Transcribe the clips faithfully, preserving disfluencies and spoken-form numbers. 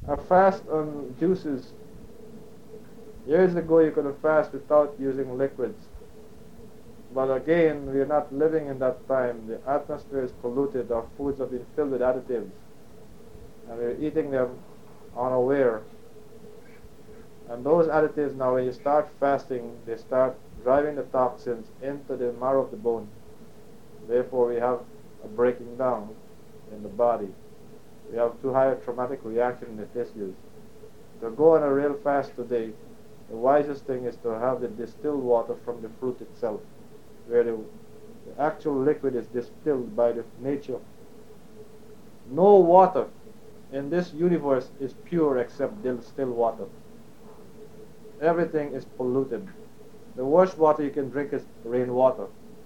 A fast on juices. Years ago you could have fast without using liquids. But again, we are not living in that time. The atmosphere is polluted. Our foods have been filled with additives. And we're eating them unaware. And those additives, now when you start fasting, they start driving the toxins into the marrow of the bone. Therefore, we have a breaking down in the body. We have too high a traumatic reaction in the tissues. To go on a real fast today, the wisest thing is to have the distilled water from the fruit itself, where the, the actual liquid is distilled by the nature. No water in this universe is pure except distilled water. Everything is polluted. The worst water you can drink is rainwater.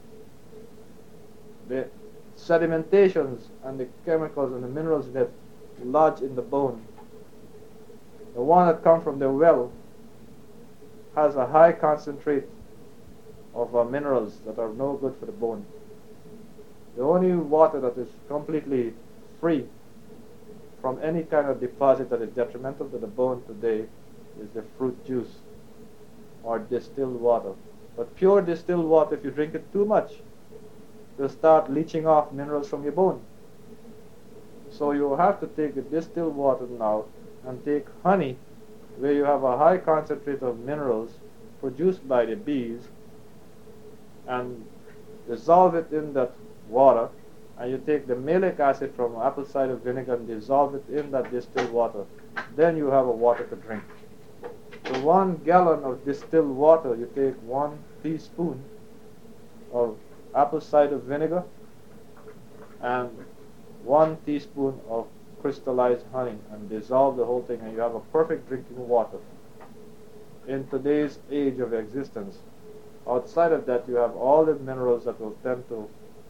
The sedimentations and the chemicals and the minerals that lodge in the bone. The one that comes from the well has a high concentrate of uh, minerals that are no good for the bone. The only water that is completely free from any kind of deposit that is detrimental to the bone today is the fruit juice or distilled water. But pure distilled water, if you drink it too much, will start leaching off minerals from your bone. So you have to take the distilled water now and take honey, where you have a high concentrate of minerals produced by the bees, and dissolve it in that water, and you take the malic acid from apple cider vinegar and dissolve it in that distilled water. Then you have a water to drink. So one gallon of distilled water, you take one teaspoon of apple cider vinegar and one teaspoon of crystallized honey, and dissolve the whole thing, and you have a perfect drinking water. In today's age of existence, outside of that, you have all the minerals that will tend to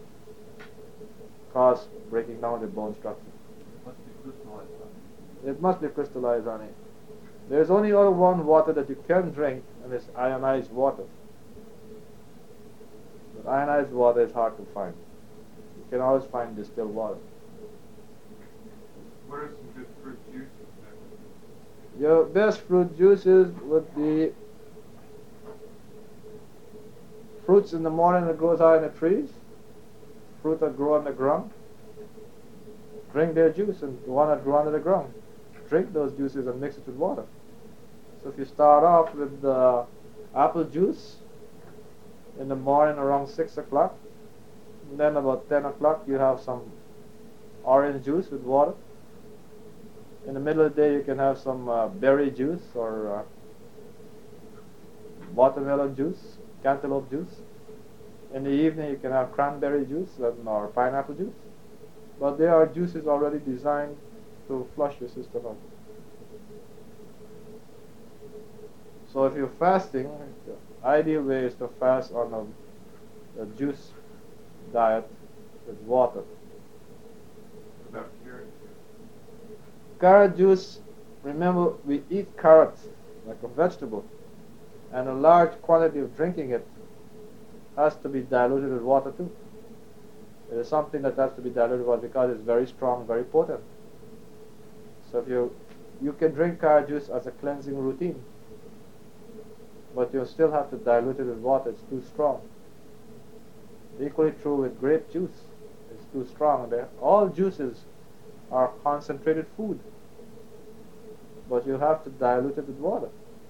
cause breaking down the bone structure. It must be crystallized honey. It must be crystallized honey. There's only other one water that you can drink, and it's ionized water. But ionized water is hard to find. You can always find distilled water. What are some good fruit juices then? Your best fruit juices would be fruits in the morning that grows high in the trees, fruit that grow on the ground. Drink their juice, and the one that grow under the ground. Drink those juices and mix it with water. So if you start off with uh, apple juice in the morning around six o'clock, and then about ten o'clock you have some orange juice with water. In the middle of the day you can have some uh, berry juice or uh, watermelon juice, cantaloupe juice. In the evening you can have cranberry juice and, or pineapple juice. But there are juices already designed to flush your system out. So if you're fasting, the ideal way is to fast on a, a juice diet with water. What about carrot? Carrot juice, remember we eat carrots like a vegetable, and a large quantity of drinking it has to be diluted with water too. It is something that has to be diluted with water because it's very strong, very potent. So if you you can drink carrot juice as a cleansing routine, but you still have to dilute it with water. It's too strong. Equally true with grape juice. It's too strong. They're, all juices are concentrated food, but you have to dilute it with water.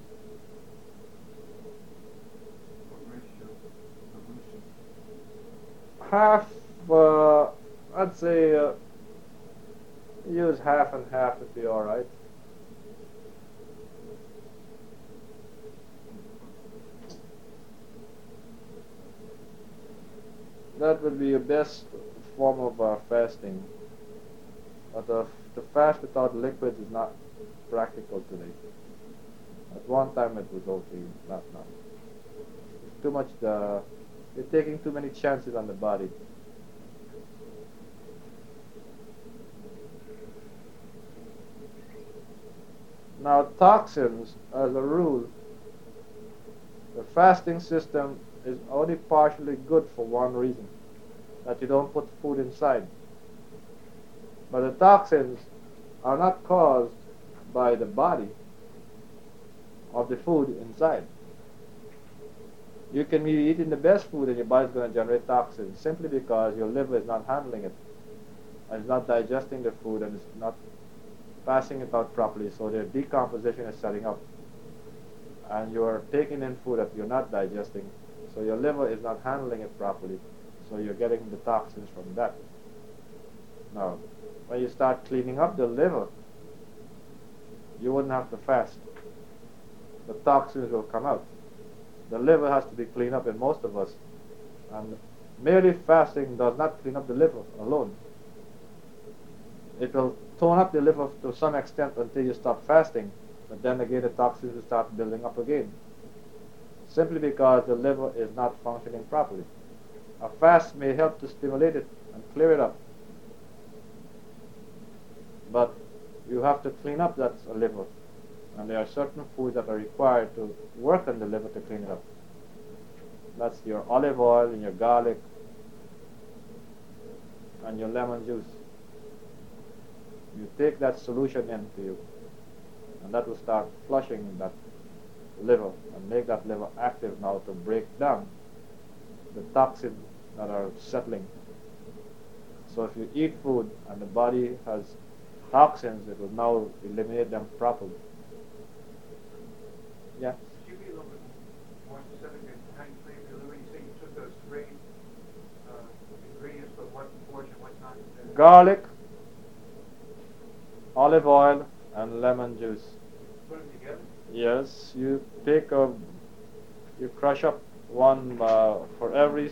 What ratio? Solution? Half, uh, I'd say, uh, use half and half would be all right. That would be your best form of uh, fasting. But uh, to fast without liquids is not practical today. At one time it was okay, not now. It's too much. Uh, you're taking too many chances on the body. Now toxins, as a rule, the fasting system is only partially good for one reason, that you don't put food inside. But the toxins are not caused by the body of the food inside. You can be eating the best food and your body's going to generate toxins simply because your liver is not handling it and it's not digesting the food and it's not passing it out properly, so their decomposition is setting up. And you're taking in food that you're not digesting, so your liver is not handling it properly, so you're getting the toxins from that. Now, when you start cleaning up the liver, you wouldn't have to fast. The toxins will come out. The liver has to be cleaned up in most of us, and merely fasting does not clean up the liver alone. It will tone up the liver to some extent until you stop fasting, but then again the toxins will start building up again, simply because the liver is not functioning properly. A fast may help to stimulate it and clear it up, but you have to clean up that liver, and there are certain foods that are required to work on the liver to clean it up. That's your olive oil and your garlic and your lemon juice. You take that solution into you, and that will start flushing that liver and make that liver active now to break down the toxins that are settling. So if you eat food and the body has toxins, it will now eliminate them properly. Yeah? Could you be a little bit more specific in how you clean your liver? You say you took those three uh, ingredients, but what portion, what time? Garlic, olive oil, and lemon juice. Put them together? Yes, you take a, you crush up one uh, for every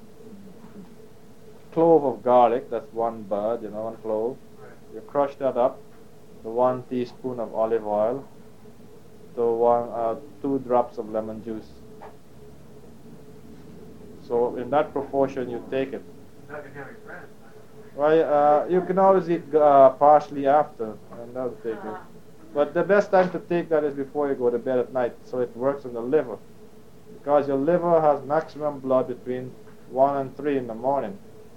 clove of garlic. That's one bud, you know, one clove. Right. You crush that up to one teaspoon of olive oil, to one, uh, two drops of lemon juice. So in that proportion, you take it. Not gonna have any friends. Well, uh, you can always eat uh, parsley after, and that'll take it. But the best time to take that is before you go to bed at night, so it works on the liver. Because your liver has maximum blood between one and three in the morning.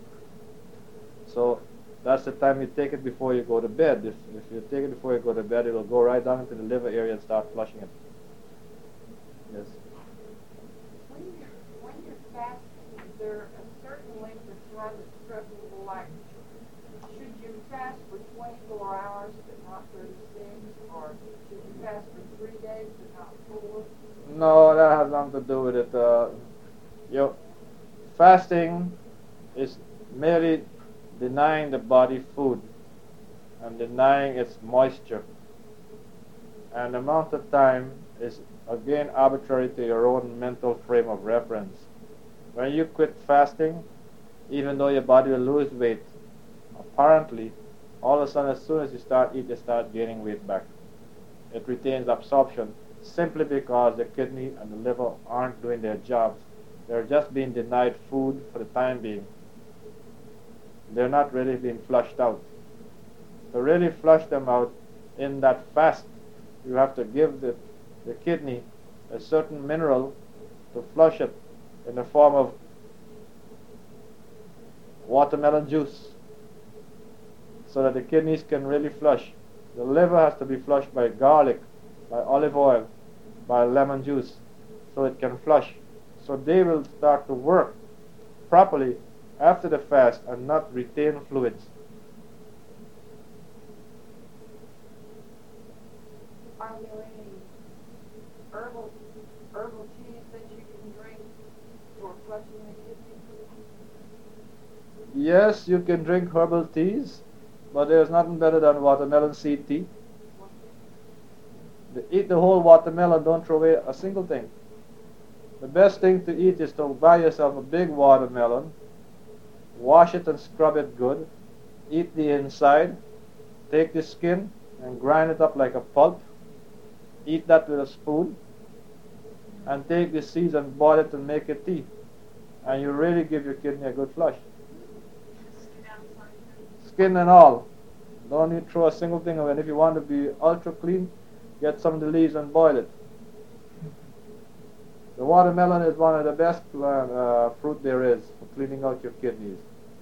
So that's the time you take it before you go to bed. If, if you take it before you go to bed, it'll go right down into the liver area and start flushing it. Yes. When you're, when you're fasting, is there a certain length of time that's preferable? Like, should you fast for twenty-four hours but not thirty-six? Or should you fast for three days but not four? No, that has nothing to do with it. Uh, your fasting is merely denying the body food and denying its moisture. And the amount of time is again arbitrary to your own mental frame of reference. When you quit fasting, even though your body will lose weight, apparently, all of a sudden, as soon as you start eating, you start gaining weight back. It retains absorption simply because the kidney and the liver aren't doing their jobs. They're just being denied food for the time being. They're not really being flushed out. To really flush them out in that fast, you have to give the, the kidney a certain mineral to flush it in the form of watermelon juice, so that the kidneys can really flush. The liver has to be flushed by garlic, by olive oil, by lemon juice, so it can flush. So they will start to work properly after the fast and not retain fluids. Are there any herbal, herbal teas that you can drink for flushing the kidneys? Yes, you can drink herbal teas, but there's nothing better than watermelon seed tea. Eat the whole watermelon, don't throw away a single thing. The best thing to eat is to buy yourself a big watermelon, wash it and scrub it good, eat the inside, take the skin and grind it up like a pulp, eat that with a spoon, and take the seeds and boil it and make a tea. And you really give your kidney a good flush. Skin and all. Don't you throw a single thing away. And if you want to be ultra clean, get some of the leaves and boil it. The watermelon is one of the best plant, uh, fruit there is for cleaning out your kidneys,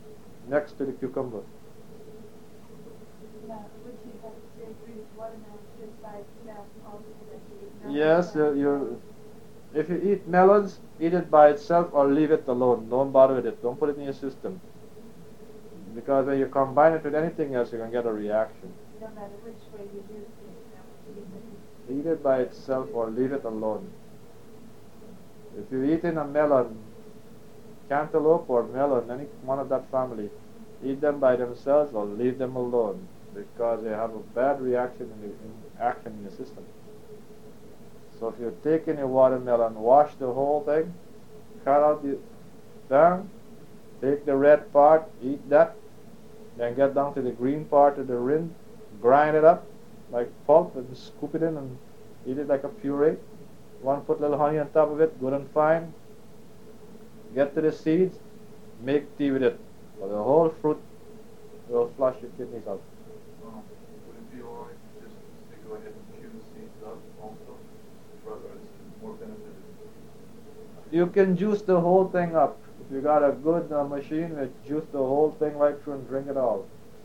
next to the cucumber. Now, would you have to say fruit watermelon besides that also that you eat melons Yes, by you, you, if you eat melons, eat it by itself or leave it alone. Don't bother with it. Don't put it in your system. Because when you combine it with anything else, you're going to get a reaction. No matter which way you use it, you eat it. Eat it by itself or leave it alone. If you're eating a melon, cantaloupe or melon, any one of that family, eat them by themselves or leave them alone because they have a bad reaction in, the, in action in the system. So if you're taking a watermelon, wash the whole thing, cut out the down, take the red part, eat that, then get down to the green part of the rind, grind it up like pulp and scoop it in and eat it like a puree. Want to put a little honey on top of it, good and fine. Get to the seeds, make tea with it. But the whole fruit will flush your kidneys out. Um, would it be alright just to go ahead and chew the seeds up also? Rather, it's more beneficial. You can juice the whole thing up. If you got a good uh, machine, it juice the whole thing right through and drink it all.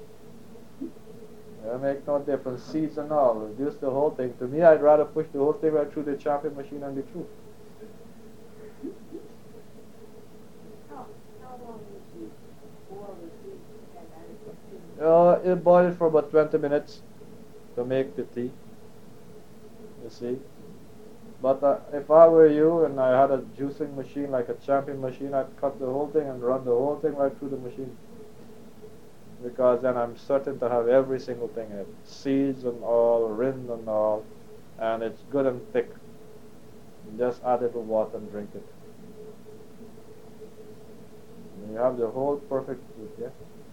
It make no difference, seeds and all. Juice the whole thing. To me, I'd rather push the whole thing right through the chopping machine and be through. How, how long would you boil the seeds and add it to Uh, it boil it for about twenty minutes to make the tea. You see? But uh, if I were you and I had a juicing machine like a champion machine, I'd cut the whole thing and run the whole thing right through the machine. Because then I'm certain to have every single thing in it. Seeds and all, rind and all. And it's good and thick. Just add it to water and drink it. And you have the whole perfect fruit, yeah?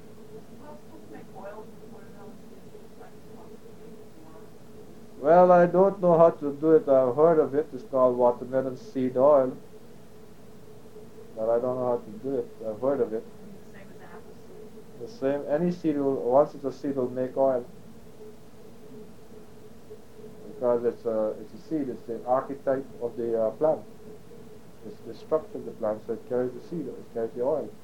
Well, I don't know how to do it. I've heard of it. It's called watermelon seed oil. But I don't know how to do it. I've heard of it. Same as apple seed. The same, any seed will, once it's a seed will make oil. Because it's a, it's a seed, it's the archetype of the uh, plant. It's the structure of the plant, so it carries the seed, it carries the oil.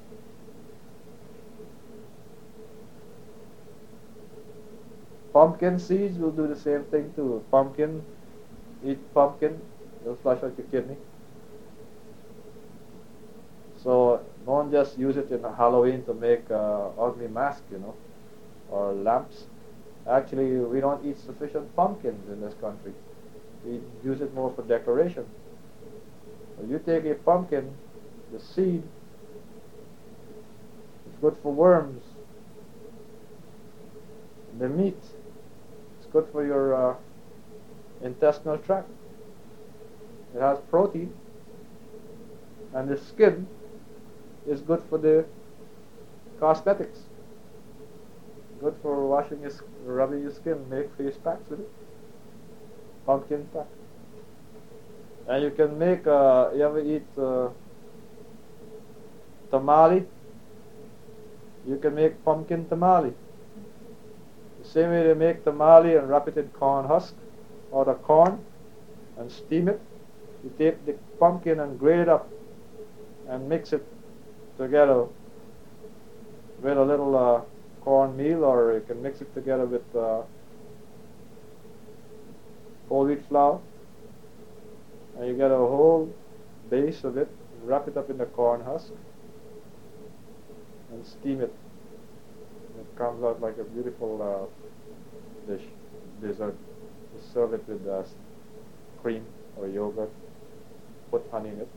Pumpkin seeds will do the same thing too. Pumpkin, eat pumpkin, it'll flush out your kidney. So don't just use it in Halloween to make uh, ugly mask, you know, or lamps. Actually, we don't eat sufficient pumpkins in this country. We use it more for decoration. So you take a pumpkin, the seed, it's good for worms. The meat, it's good for your uh, intestinal tract. It has protein. And the skin is good for the cosmetics. Good for washing your, rubbing your skin, make face packs with it. Pumpkin pack. And you can make, uh, you ever eat uh, tamale? You can make pumpkin tamale. The same way they make tamale and wrap it in corn husk or the corn and steam it. You take the pumpkin and grate it up and mix it together with a little uh, cornmeal, or you can mix it together with uh, whole wheat flour, and you get a whole base of it, and wrap it up in the corn husk and steam it. And it comes out like a beautiful uh, dish, dessert. You serve it with uh, cream or yogurt, put honey in it.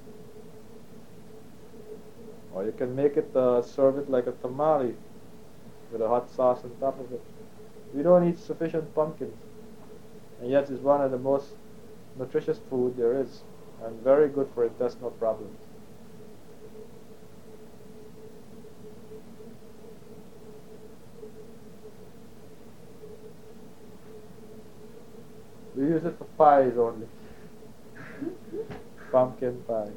Or you can make it, uh, serve it like a tamale with a hot sauce on top of it. We don't eat sufficient pumpkins, and yet it's one of the most nutritious food there is, and very good for intestinal problems. We use it for pies only. Pumpkin pie.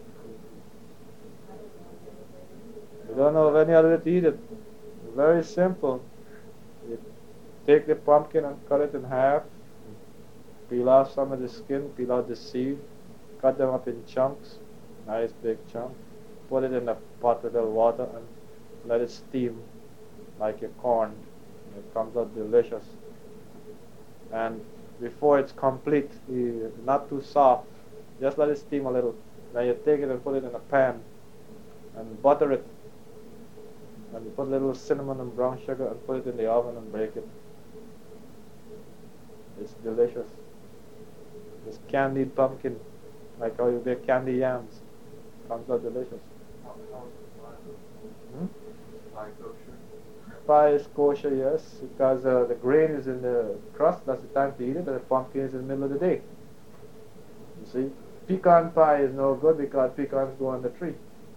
We don't know of any other way to eat it. Very simple. You take the pumpkin and cut it in half. Peel off some of the skin, peel out the seed, cut them up in chunks, nice big chunk. Put it in a pot with a little water and let it steam like your corn. It comes out delicious. And before it's complete, you, not too soft, just let it steam a little. Then you take it and put it in a pan and butter it. And you put a little cinnamon and brown sugar and put it in the oven and bake it. It's delicious. It's candied pumpkin, like how you bake candy yams. Comes out delicious. How, how is the pie? Hmm? Pie kosher? Pie is kosher, yes, because uh, the grain is in the crust. That's the time to eat it, and the pumpkin is in the middle of the day. You see, pecan pie is no good because pecans go on the tree.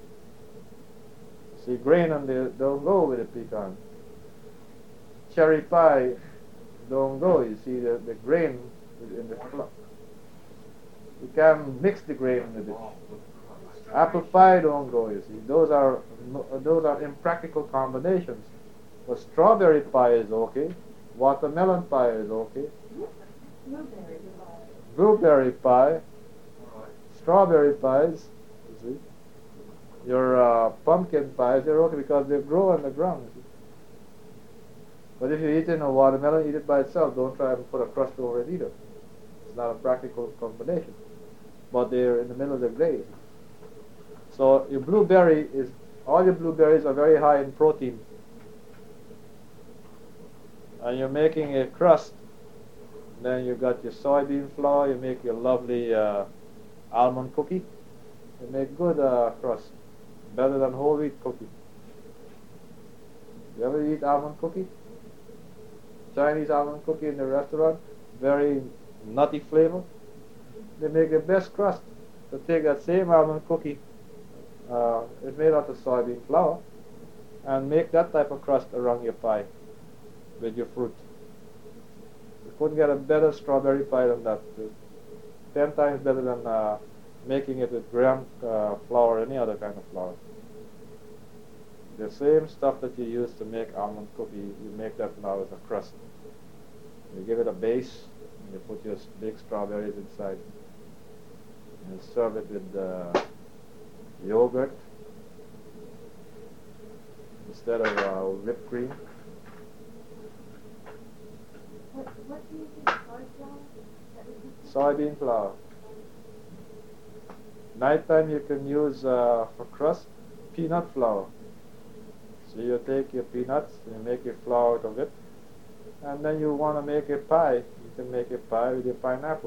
See, grain on the don't go with the pecan. Cherry pie don't go. You see, the, the grain is in the flour. You can mix the grain with it. Apple pie don't go. You see, those are no, those are impractical combinations. But strawberry pie is okay. Watermelon pie is okay. Blueberry pie. Blueberry pie, Alright. strawberry pies. You see, your uh, pumpkin pies they're okay because they grow on the ground. You see. But if you eat in a watermelon, eat it by itself. Don't try and put a crust over it either. It's not a practical combination. But they're in the middle of the glaze. So your blueberry is, all your blueberries are very high in protein. And you're making a crust. Then you got your soybean flour. You make your lovely uh, almond cookie. You make good uh, crust, better than whole wheat cookie. You ever eat almond cookie? Chinese almond cookie in the restaurant, very nutty flavor. They make the best crust. So take that same almond cookie, uh, it's made out of soybean flour, and make that type of crust around your pie with your fruit. You couldn't get a better strawberry pie than that. It's ten times better than uh, making it with gram uh, flour or any other kind of flour. The same stuff that you use to make almond cookie, you make that now as a crust. You give it a base, and you put your big strawberries inside. And serve it with uh, yogurt instead of uh, whipped cream. What, what do you use? Soy flour? That would be Soybean flour. Nighttime you can use uh, for crust peanut flour. So you take your peanuts, you make your flour out of it, and then you want to make a pie. You can make a pie with your pineapple.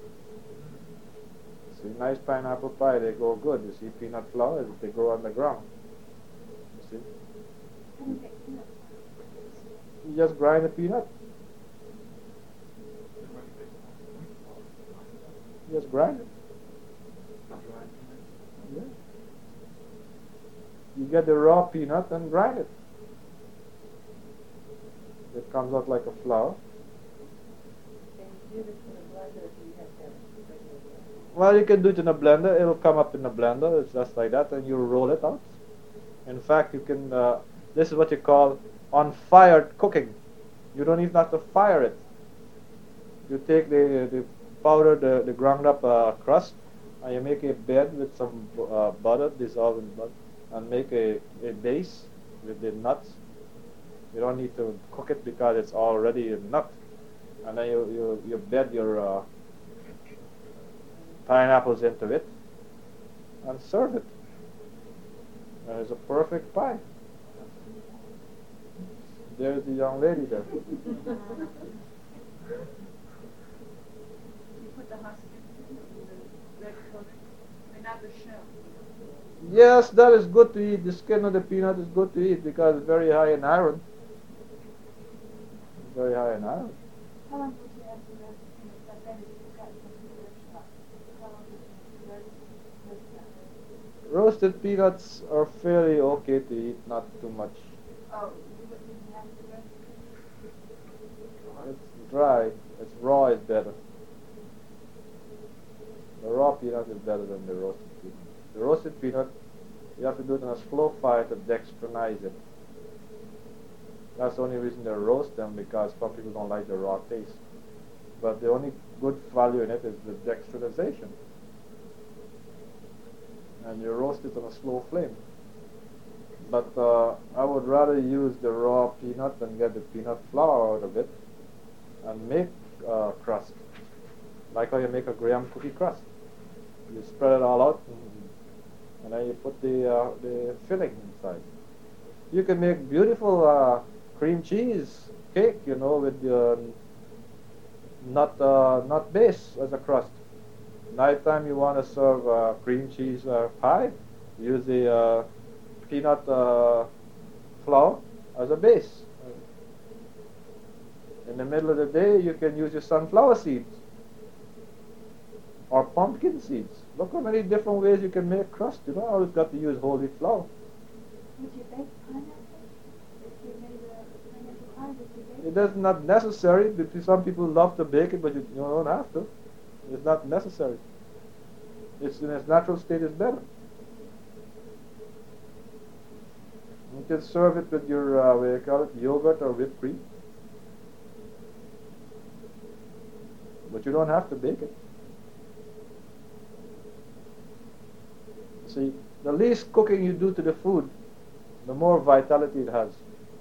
See, nice pineapple pie, they go good. You see, peanut flour, they grow on the ground. You see? How do you make peanut You just grind the peanut. You just grind it. Yeah. You get the raw peanut and grind it. It comes out like a flour. And you do this in a blender, or do you have to have a regular blender? Well, you can do it in a blender. It'll come up in a blender. It's just like that, and you roll it out. In fact, you can. Uh, this is what you call unfired cooking. You don't even have to fire it. You take the the powder, the the ground up uh, crust, and you make a bed with some uh, butter, dissolved in butter, and make a, a base with the nuts. You don't need to cook it because it's already a nut. And then you you, you bed your uh, pineapples into it and serve it. And it's a perfect pie. There's the young lady there. You put the husk in the red coat, and not the shell. Yes, that is good to eat. The skin of the peanut is good to eat because it's very high in iron. It's very high in iron. How long would you have to rest in it? But then it's got some good shot. How long would you rest in it? Roasted peanuts are fairly okay to eat, not too much. Oh, you wouldn't have to rest It's dry. It's raw is better. The raw peanut is better than the roasted peanut. The roasted peanut, you have to do it on a slow fire to dextrinize it. That's the only reason they roast them, because some people don't like the raw taste. But the only good value in it is the dextrinization. And you roast it on a slow flame. But uh, I would rather use the raw peanut and get the peanut flour out of it and make uh, crust, like how you make a graham cookie crust. You spread it all out, and, and then you put the uh, the filling inside. You can make beautiful uh, cream cheese cake, you know, with your nut uh, nut base as a crust. Nighttime you want to serve uh, cream cheese uh, pie, use the uh, peanut uh, flour as a base. In the middle of the day you can use your sunflower seeds or pumpkin seeds. Look how many different ways you can make crust. You don't always got to use whole wheat flour. Would you bake pineapple? If you made a pineapple pie, would you bake It is not necessary, because some people love to bake it, but you, you don't have to. It's not necessary. It's in its natural state is better. You can serve it with your, uh, what do you call it, yogurt or whipped cream. But you don't have to bake it. See, the least cooking you do to the food, the more vitality it has.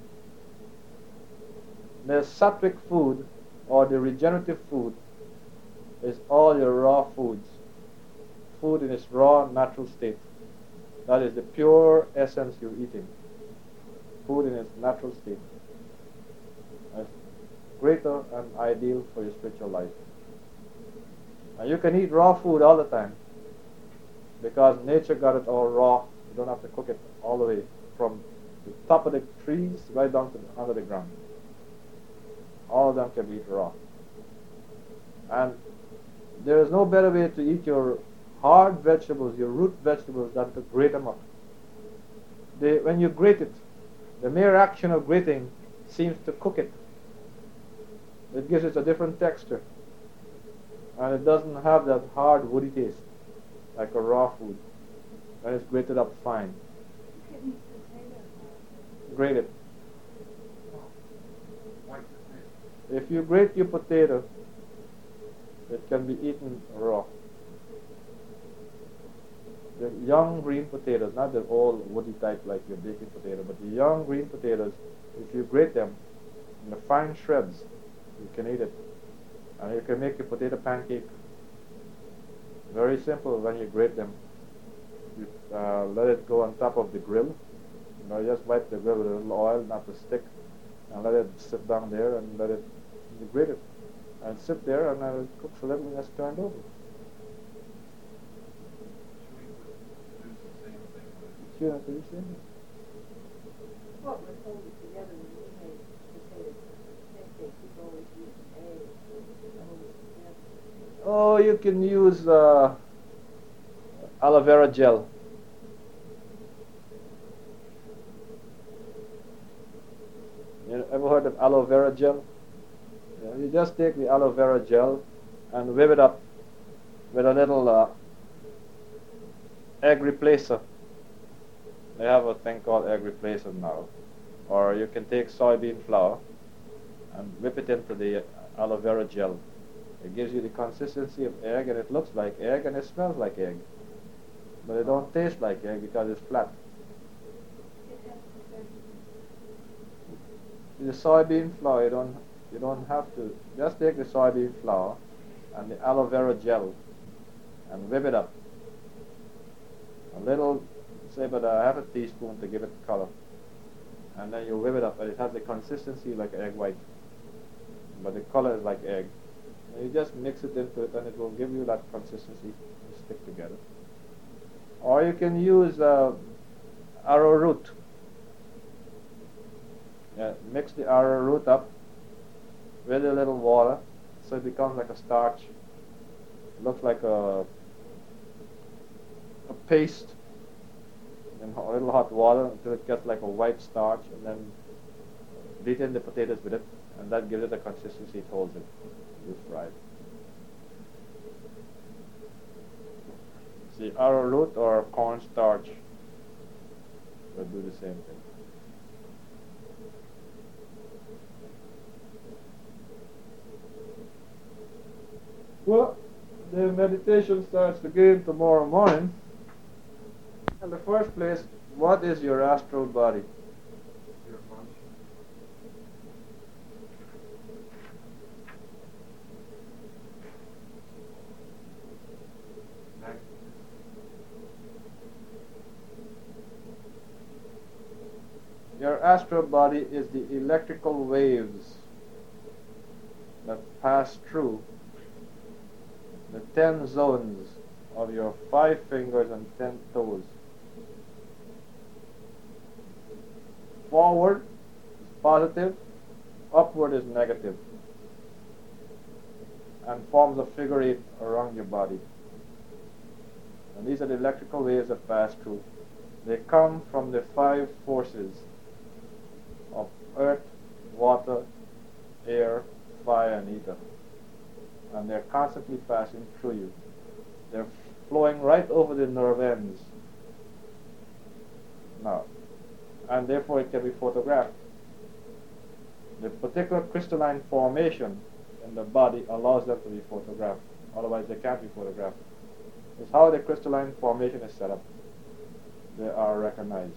The sattvic food, or the regenerative food, is all your raw foods. Food in its raw, natural state. That is the pure essence you're eating. Food in its natural state. That's greater and ideal for your spiritual life. And you can eat raw food all the time, because nature got it all raw. You don't have to cook it all the way from the top of the trees right down to the, under the ground. All of them can be eaten raw. And there is no better way to eat your hard vegetables, your root vegetables, than to grate them up. They, when you grate it, the mere action of grating seems to cook it. It gives it a different texture. And it doesn't have that hard woody taste like a raw food. And it's grated up fine. You could use potato. Grate it. White potato. If you grate your potato, it can be eaten raw. The young green potatoes, not the old woody type like your baking potato, but the young green potatoes, if you grate them in the fine shreds, you can eat it. And you can make your potato pancake. Very simple when you grate them. You uh, let it go on top of the grill. You know, just wipe the grill with a little oil, not to stick, and let it sit down there and let it you grate it. And sit there and uh, it cooks a little and it's turned over. Should we produce the same thing? Sure, that's what you're saying. What would hold it together when you made potato pancakes? People always use eggs to hold it together. Oh, you can use uh, aloe vera gel. You ever heard of aloe vera gel? Yeah, you just take the aloe vera gel and whip it up with a little uh, egg replacer. They have a thing called egg replacer now. Or you can take soybean flour and whip it into the aloe vera gel. It gives you the consistency of egg, and it looks like egg, and it smells like egg. But it don't taste like egg because it's flat. It has to The soybean flour, you don't, you don't have to. Just take the soybean flour and the aloe vera gel and whip it up. A little, say about a half a teaspoon to give it color. And then you whip it up, and it has the consistency like egg white. But the color is like egg. And you just mix it into it, and it will give you that consistency and stick together. Or you can use uh, arrowroot. Yeah, mix the arrowroot up with a little water, so it becomes like a starch. It looks like a a paste in a little hot water until it gets like a white starch, and then beat in the potatoes with it, and that gives it a consistency. It holds it. You fry it. See, arrowroot or cornstarch will do the same thing. Well, the meditation starts again tomorrow morning. In the first place, what is your astral body? Your function. astral body is the electrical waves that pass through the ten zones of your five fingers and ten toes. Forward is positive, upward is negative, and forms a figure eight around your body. And these are the electrical waves that pass through. They come from the five forces of earth, water, air, fire, and ether. And they're constantly passing through you. They're flowing right over the nerve ends. Now, and therefore it can be photographed. The particular crystalline formation in the body allows them to be photographed. Otherwise they can't be photographed. It's how the crystalline formation is set up. They are recognized.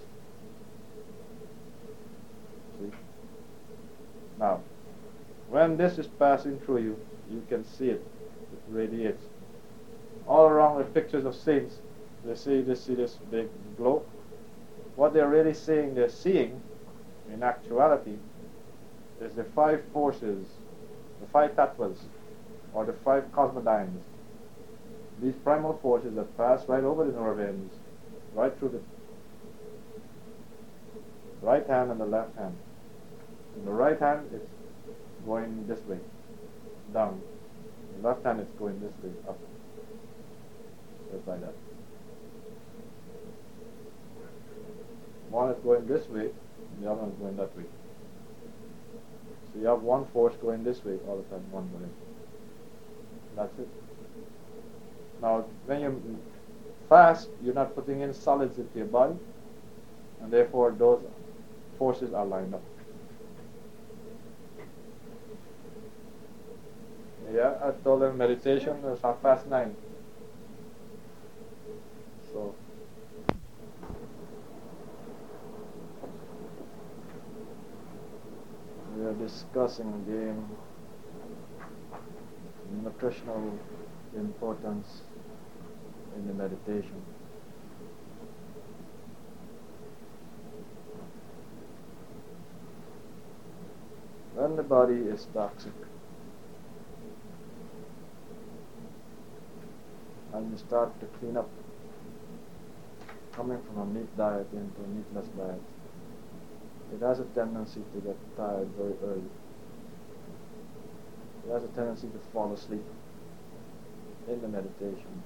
See? Now, when this is passing through you, you can see it. It radiates. All around the pictures of saints, they see, they see this big glow. What they're really saying, they're seeing, in actuality, is the five forces, the five tattvas, or the five cosmodynes. These primal forces that pass right over the nerve ends, right through the right hand and the left hand. In the right hand, it's going this way, down. In the left hand, it's going this way, up. Just like that. One is going this way, and the other one is going that way. So you have one force going this way all the time, one way. That's it. Now, when you fast, you're not putting in solids into your body, and therefore those forces are lined up. Yeah, I told them meditation is half past nine. So, we are discussing the nutritional importance in the meditation. When the body is toxic and you start to clean up, coming from a meat diet into a meatless diet, it has a tendency to get tired very early. It has a tendency to fall asleep in the meditation.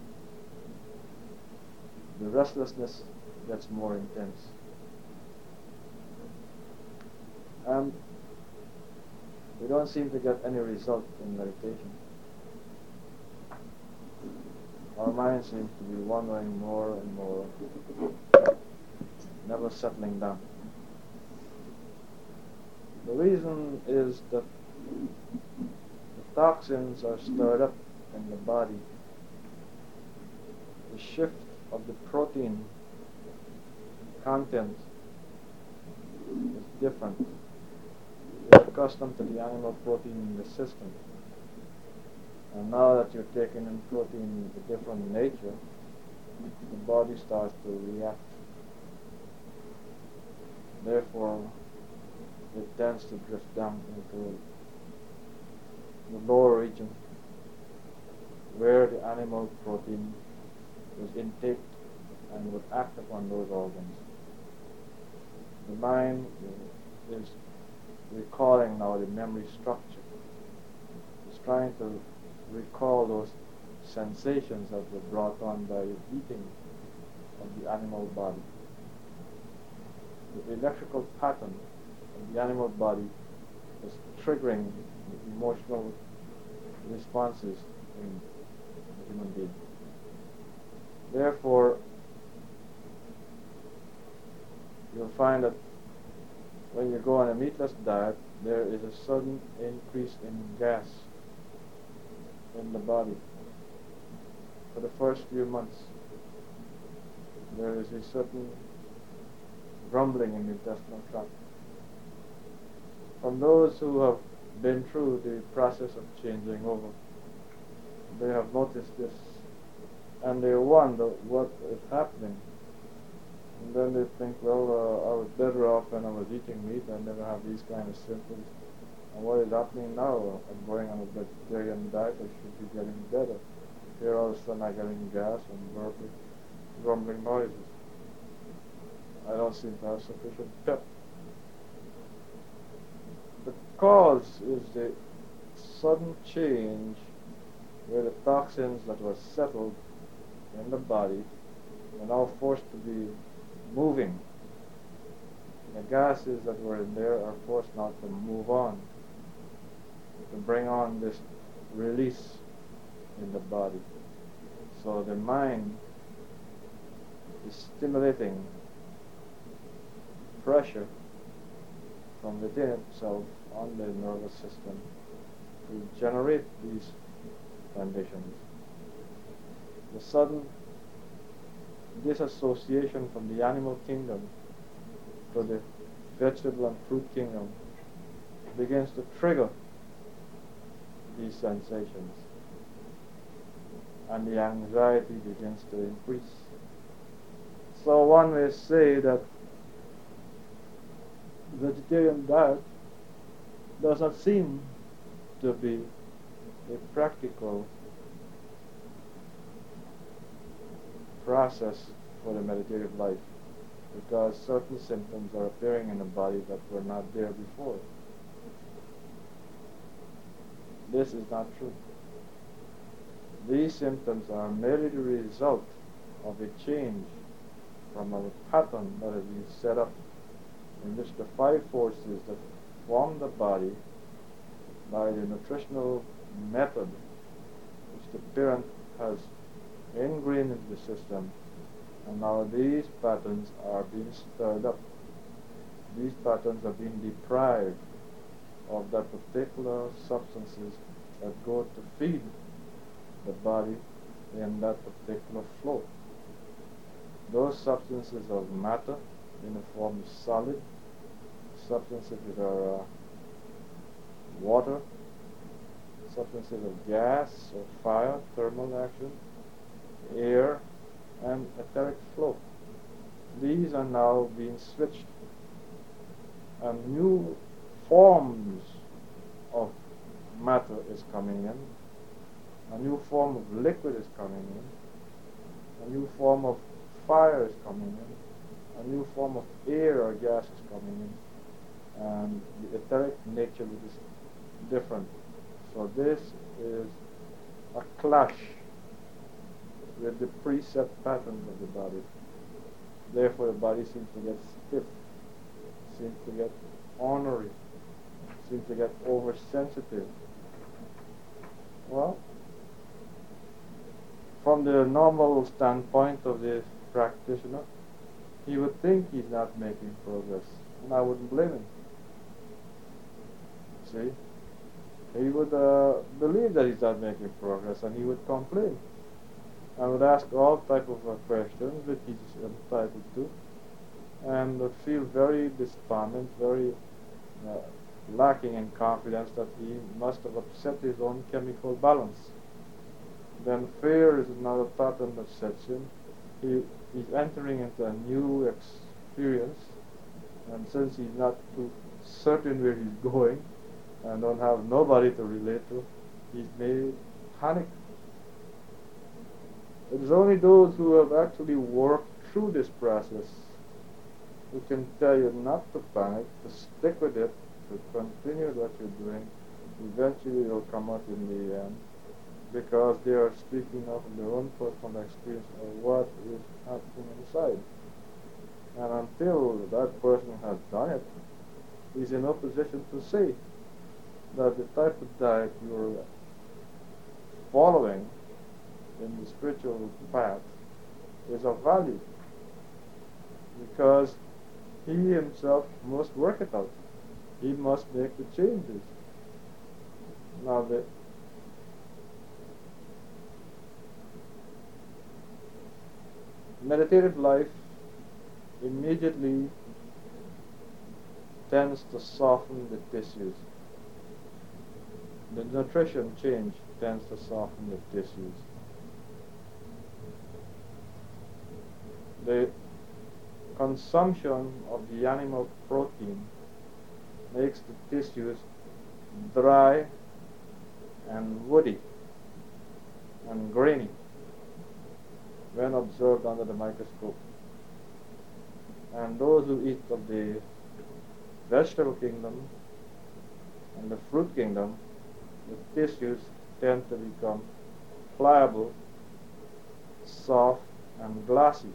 The restlessness gets more intense. And we don't seem to get any result in meditation. Our mind seems to be wandering more and more, never settling down. The reason is that the toxins are stirred up in the body. The shift of the protein content is different. You're accustomed to the animal protein in the system. And now that you're taking in protein of a different nature, the body starts to react. Therefore, it tends to drift down into the lower region where the animal protein is intake and would act upon those organs. The mind is recalling now the memory structure. It's trying to recall those sensations that were brought on by the eating of the animal body. The electrical pattern of the animal body is triggering the emotional responses in the human being. Therefore, you'll find that when you go on a meatless diet, there is a sudden increase in gas in the body. For the first few months, there is a certain grumbling in the intestinal tract. From those who have been through the process of changing over, they have noticed this, and they wonder what is happening. And then they think, well, uh, I was better off when I was eating meat. I never have these kind of symptoms. And what is happening now? I'm going on a vegetarian diet. I should be getting better. Here all of a sudden I'm getting gas and burping, grumbling noises. I don't seem to have sufficient pep. The cause is the sudden change where the toxins that were settled in the body are now forced to be moving. The gases that were in there are forced now to move on, to bring on this release in the body. So the mind is stimulating pressure from within itself on the nervous system to generate these conditions. The sudden disassociation from the animal kingdom to the vegetable and fruit kingdom begins to trigger these sensations, and the anxiety begins to increase. So one may say that vegetarian diet does not seem to be a practical process for the meditative life, because certain symptoms are appearing in the body that were not there before. This is not true. These symptoms are merely the result of a change from a pattern that has been set up in which the five forces that form the body by the nutritional method which the parent has ingrained into the system, and now these patterns are being stirred up. These patterns are being deprived of that particular substances that go to feed the body in that particular flow. Those substances of matter in the form of solid, substances that are uh, water, substances of gas or fire, thermal action, air, and etheric flow. These are now being switched, and new forms of matter is coming in, a new form of liquid is coming in, a new form of fire is coming in, a new form of air or gas is coming in, and the etheric nature is different. So this is a clash with the preset patterns of the body. Therefore the body seems to get stiff, seems to get ornery, seems to get oversensitive. Well, from the normal standpoint of the practitioner, he would think he's not making progress, and I wouldn't blame him. See? He would uh, believe that he's not making progress, and he would complain. I would ask all type of uh, questions which he's entitled to, and would feel very despondent, very uh, lacking in confidence that he must have upset his own chemical balance. Then fear is another pattern that sets in. He, he's entering into a new experience, and since he's not too certain where he's going and don't have nobody to relate to, he may panic. It is only those who have actually worked through this process who can tell you not to panic, to stick with it, to continue what you're doing. Eventually it will come out in the end, because they are speaking of their own personal experience of what is happening inside. And until that person has done it, he's in no position to say that the type of diet you're following in the spiritual path is of value, because he himself must work it out. He must make the changes. Now the meditative life immediately tends to soften the tissues. The nutrition change tends to soften the tissues. The consumption of the animal protein makes the tissues dry and woody and grainy when observed under the microscope. And those who eat of the vegetable kingdom and the fruit kingdom, the tissues tend to become pliable, soft, and glassy.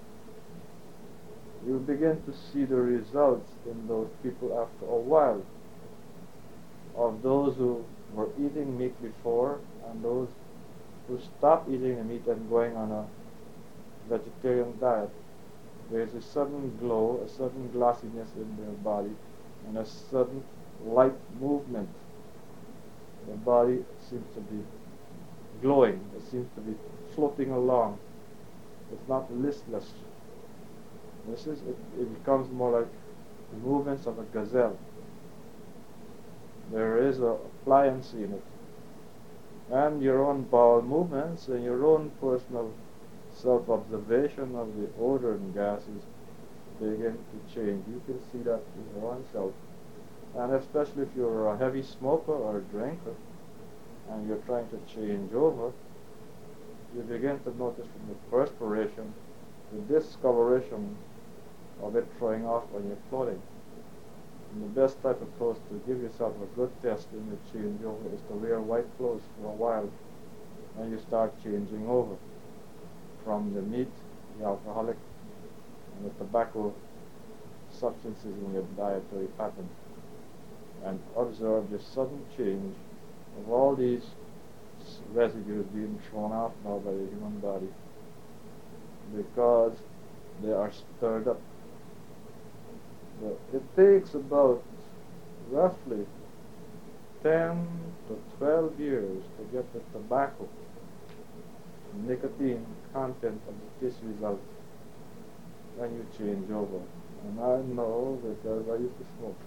You begin to see the results in those people after a while of those who were eating meat before and those who stopped eating the meat and going on a vegetarian diet. There is a sudden glow, a sudden glossiness in their body, and a sudden light movement. The body seems to be glowing. It seems to be floating along. It's not listless. This is it, it becomes more like the movements of a gazelle. There is a pliancy in it. And your own bowel movements and your own personal self-observation of the odor and gases begin to change. You can see that in your own self. And especially if you're a heavy smoker or a drinker and you're trying to change over, you begin to notice from the perspiration the discoloration of it throwing off on your clothing. And the best type of clothes to give yourself a good test in your changeover is to wear white clothes for a while, and you start changing over from the meat, the alcoholic, and the tobacco substances in your dietary pattern, and observe the sudden change of all these residues being thrown off now by the human body because they are stirred up. So it takes about roughly ten to twelve years to get the tobacco nicotine content of the tissues out when you change over. And I know because I used to smoke.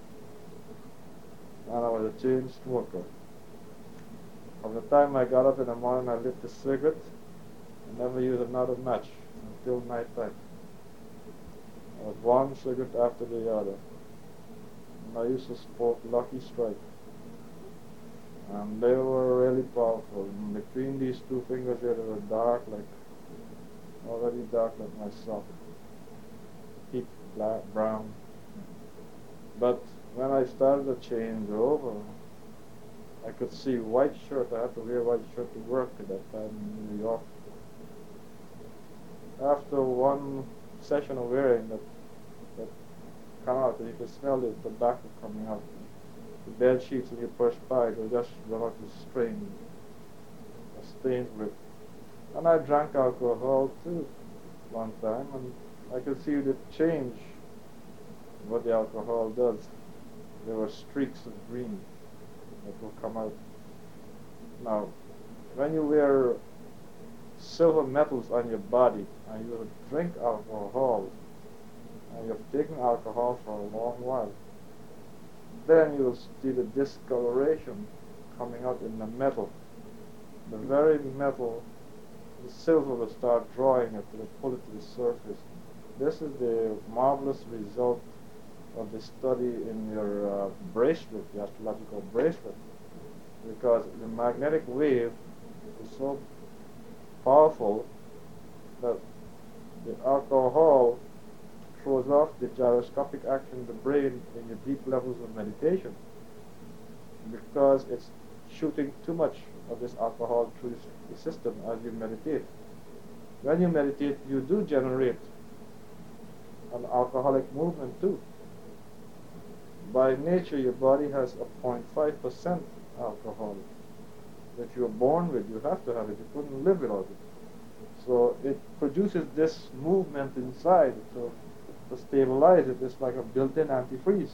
And I was a chain smoker. From the time I got up in the morning, I lit the cigarette and never used another match until night time. I was one cigarette after the other. And I used to smoke Lucky Strike. And they were really powerful. And between these two fingers here, they were dark, like, already dark like myself. Deep black, brown. But when I started to change over, I could see white shirt. I had to wear white shirt to work at that time in New York. After one session of wearing that, that come out, and you could smell the tobacco coming out. The bed sheets and you perspire, they just run out with strain, a stained with. And I drank alcohol too one time, and I could see the change, what the alcohol does. There were streaks of green that will come out. Now, when you wear silver metals on your body and you drink alcohol and you've taken alcohol for a long while, then you'll see the discoloration coming out in the metal. The very metal, the silver will start drawing it, will pull it to the surface. This is the marvelous result of the study in your uh, bracelet, the astrological bracelet, because the magnetic wave is so powerful that the alcohol throws off the gyroscopic action of the brain in your deep levels of meditation, because it's shooting too much of this alcohol through the system as you meditate. When you meditate, you do generate an alcoholic movement too. By nature, your body has a zero point five percent alcohol that you're born with. You have to have it. You couldn't live without it. So it produces this movement inside. So to stabilize it, it's like a built-in antifreeze.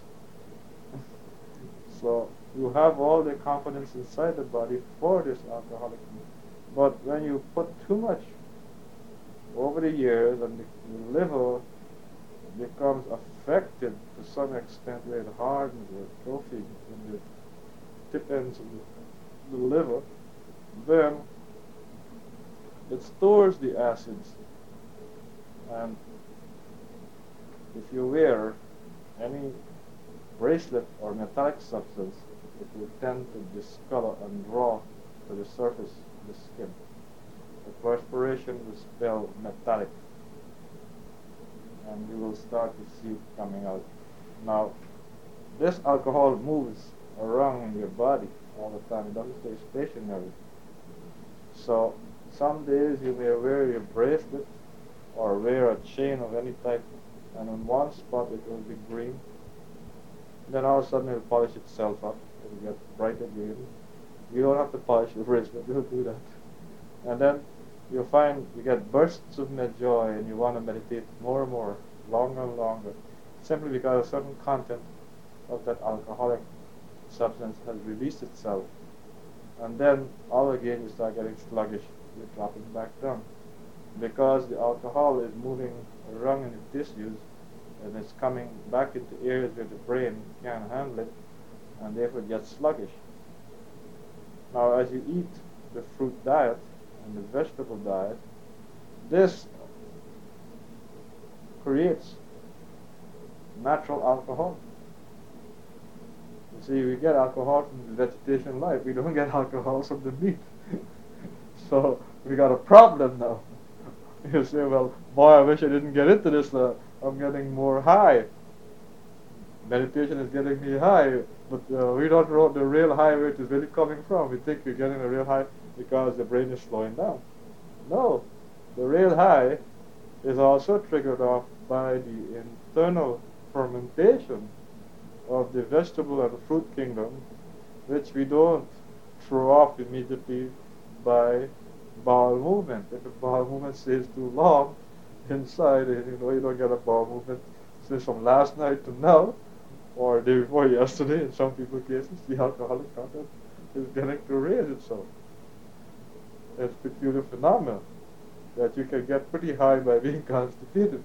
So you have all the components inside the body for this alcoholic movement. But when you put too much over the years, and the, the liver becomes affected to some extent, where it hardens or atrophies in the tip ends of the, the liver, then it stores the acids, and if you wear any bracelet or metallic substance, it will tend to discolor and draw to the surface of the skin. The perspiration will smell metallic, and you will start to see it coming out. Now, this alcohol moves around in your body all the time. It doesn't stay stationary. So, some days you may wear your bracelet or wear a chain of any type, and on one spot it will be green. Then all of a sudden it will polish itself up. It will get bright again. You don't have to polish the bracelet. It will do that. And then you'll find you get bursts of joy, and you want to meditate more and more, longer and longer, simply because a certain content of that alcoholic substance has released itself. And then all again you start getting sluggish. You're dropping back down. Because the alcohol is moving around in the tissues, and it's coming back into areas where the brain can't handle it, and therefore it gets sluggish. Now, as you eat the fruit diet and the vegetable diet, this creates natural alcohol. You see, we get alcohol from the vegetation life. We don't get alcohol from the meat. So we got a problem now. You say, well, boy, I wish I didn't get into this. Uh, I'm getting more high. Meditation is getting me high, but uh, we don't know the real high where it is really coming from. We think we're getting a real high because the brain is slowing down. No, the real high is also triggered off by the internal fermentation of the vegetable and the fruit kingdom, which we don't throw off immediately by bowel movement. If the bowel movement stays too long inside, you know, you don't get a bowel movement say from last night to now, or day before yesterday. In some people's cases, the alcoholic content is getting to raise itself. It's a peculiar phenomenon that you can get pretty high by being constipated.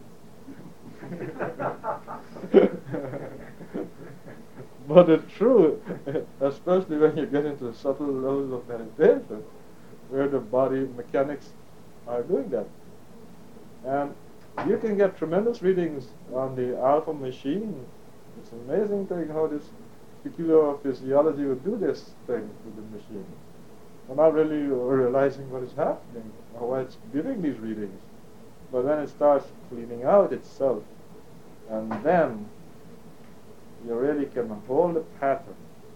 But it's true, especially when you get into subtle levels of meditation, where the body mechanics are doing that. And you can get tremendous readings on the alpha machine. It's an amazing thing how this peculiar physiology will do this thing to the machine. I'm not really realizing what is happening or why it's giving these readings. But then it starts cleaning out itself, and then you really can hold the pattern,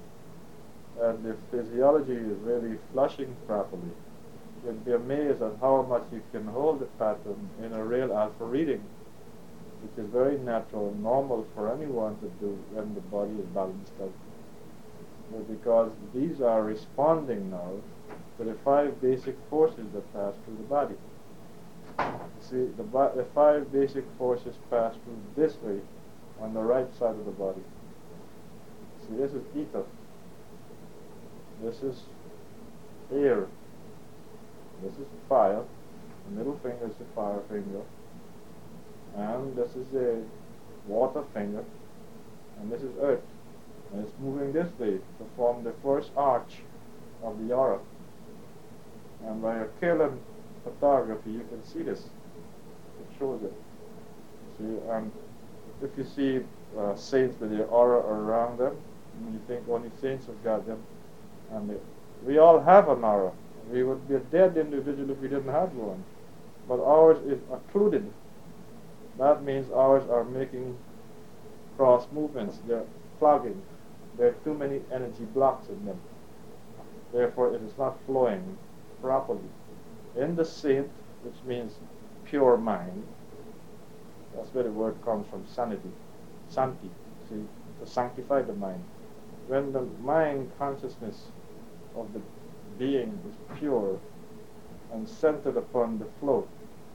and the physiology is really flushing properly. You'll be amazed at how much you can hold the pattern in a real alpha reading, which is very natural and normal for anyone to do when the body is balanced out. But because these are responding now to the five basic forces that pass through the body. See, the, the five basic forces pass through this way on the right side of the body. See, this is ether. This is air. This is fire. The middle finger is the fire finger. And this is the water finger. And this is earth. And it's moving this way to form the first arch of the aura. And by a Kalan photography, you can see this. It shows it. See, and if you see uh, saints with their aura around them, and you think only saints have got them, and they, we all have an aura. We would be a dead individual if we didn't have one. But ours is occluded. That means ours are making cross movements. They're clogging. There are too many energy blocks in them. Therefore, it is not flowing properly. In the saint, which means pure mind, that's where the word comes from, sanity. Santi, see, to sanctify the mind. When the mind consciousness of the being is pure and centered upon the flow,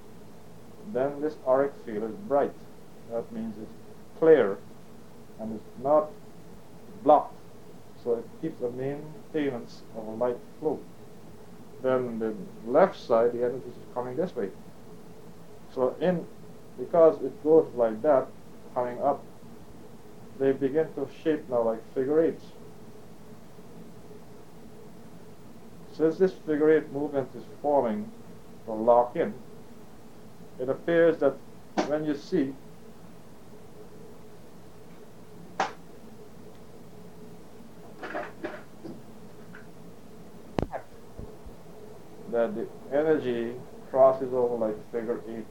then this auric field is bright. That means it's clear and it's not blocked. So it keeps a maintenance of a light flow. Then the left side, the energy is coming this way. So in, because it goes like that, coming up, they begin to shape now like figure eights. Since this figure eight movement is forming to lock in, it appears that when you see that the energy crosses over like figure eight.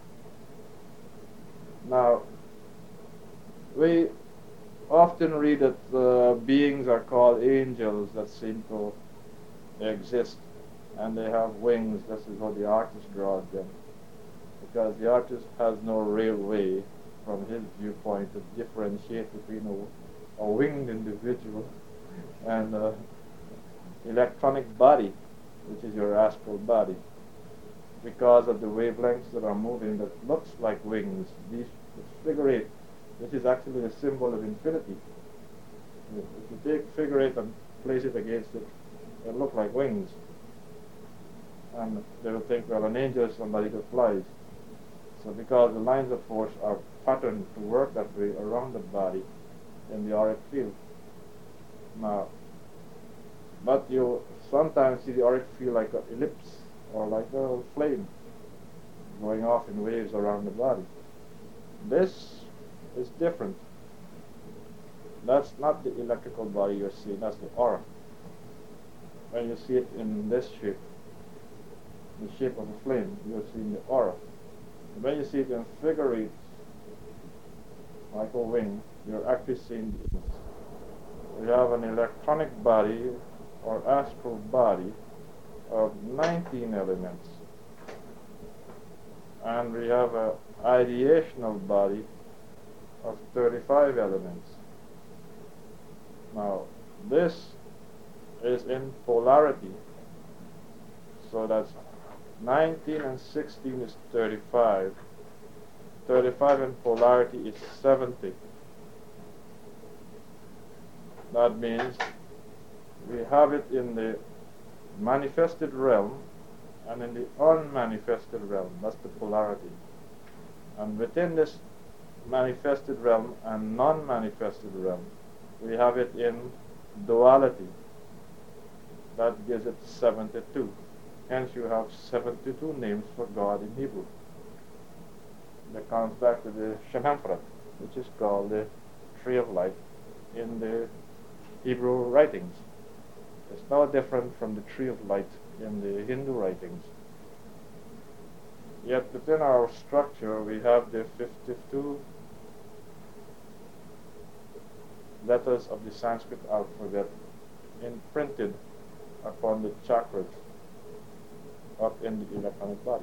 Now, we often read that uh, beings are called angels that seem to exist, and they have wings. This is how the artist draws them, because the artist has no real way, from his viewpoint, to differentiate between a, a winged individual and an electronic body, which is your astral body, because of the wavelengths that are moving that looks like wings. These figure eight, which is actually a symbol of infinity. If you take figure eight and place it against it, it'll look like wings. And they will think, well, an angel is somebody that flies. So because the lines of force are patterned to work that way around the body in the auric field. Now, but you sometimes see the auric field like an ellipse or like a flame going off in waves around the body. This is different. That's not the electrical body you're seeing, that's the aura. When you see it in this shape, the shape of a flame, you're seeing the aura. And when you see it in figure eight, like a wing, you're actually seeing the ellipse. We have an electronic body or astral body of nineteen elements. And we have an ideational body of thirty-five elements. Now, this is in polarity. So that's nineteen and sixteen is thirty-five. thirty-five in polarity is seventy. That means we have it in the manifested realm and in the unmanifested realm. That's the polarity. And within this manifested realm and non-manifested realm, we have it in duality. That gives it seventy-two. Hence you have seventy-two names for God in Hebrew. That comes back to the Shememprat, which is called the Tree of Life in the Hebrew writings. It's no different from the Tree of Light in the Hindu writings. Yet within our structure we have the fifty-two letters of the Sanskrit alphabet imprinted upon the chakras up in the electronic body.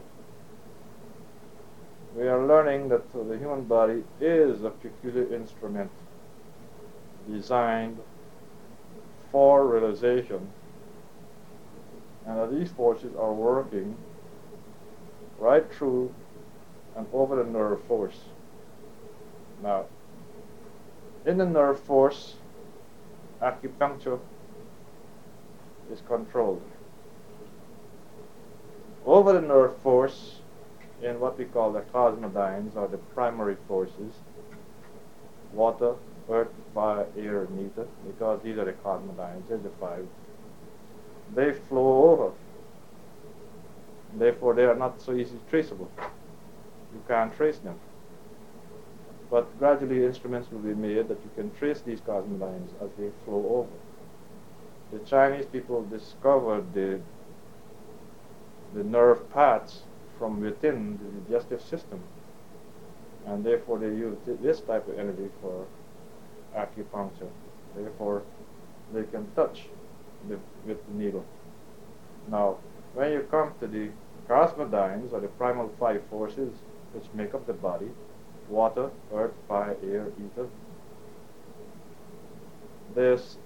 We are learning that uh, the human body is a peculiar instrument designed for realization, and that these forces are working right through and over the nerve force. Now, in the nerve force, acupuncture is controlled. Over the nerve force, in what we call the cosmodynes, or the primary forces, water, earth, fire, air, and ether, because these are the cosmodynes, they're the five, they flow over. Therefore, they are not so easily traceable. You can't trace them. But gradually instruments will be made that you can trace these cosmodynes as they flow over. The Chinese people discovered the, the nerve paths from within the digestive system, and therefore they use th this type of energy for acupuncture. Therefore, they can touch the, with the needle. Now, when you come to the cosmodynes, or the primal five forces which make up the body, water, earth, fire, air, ether, this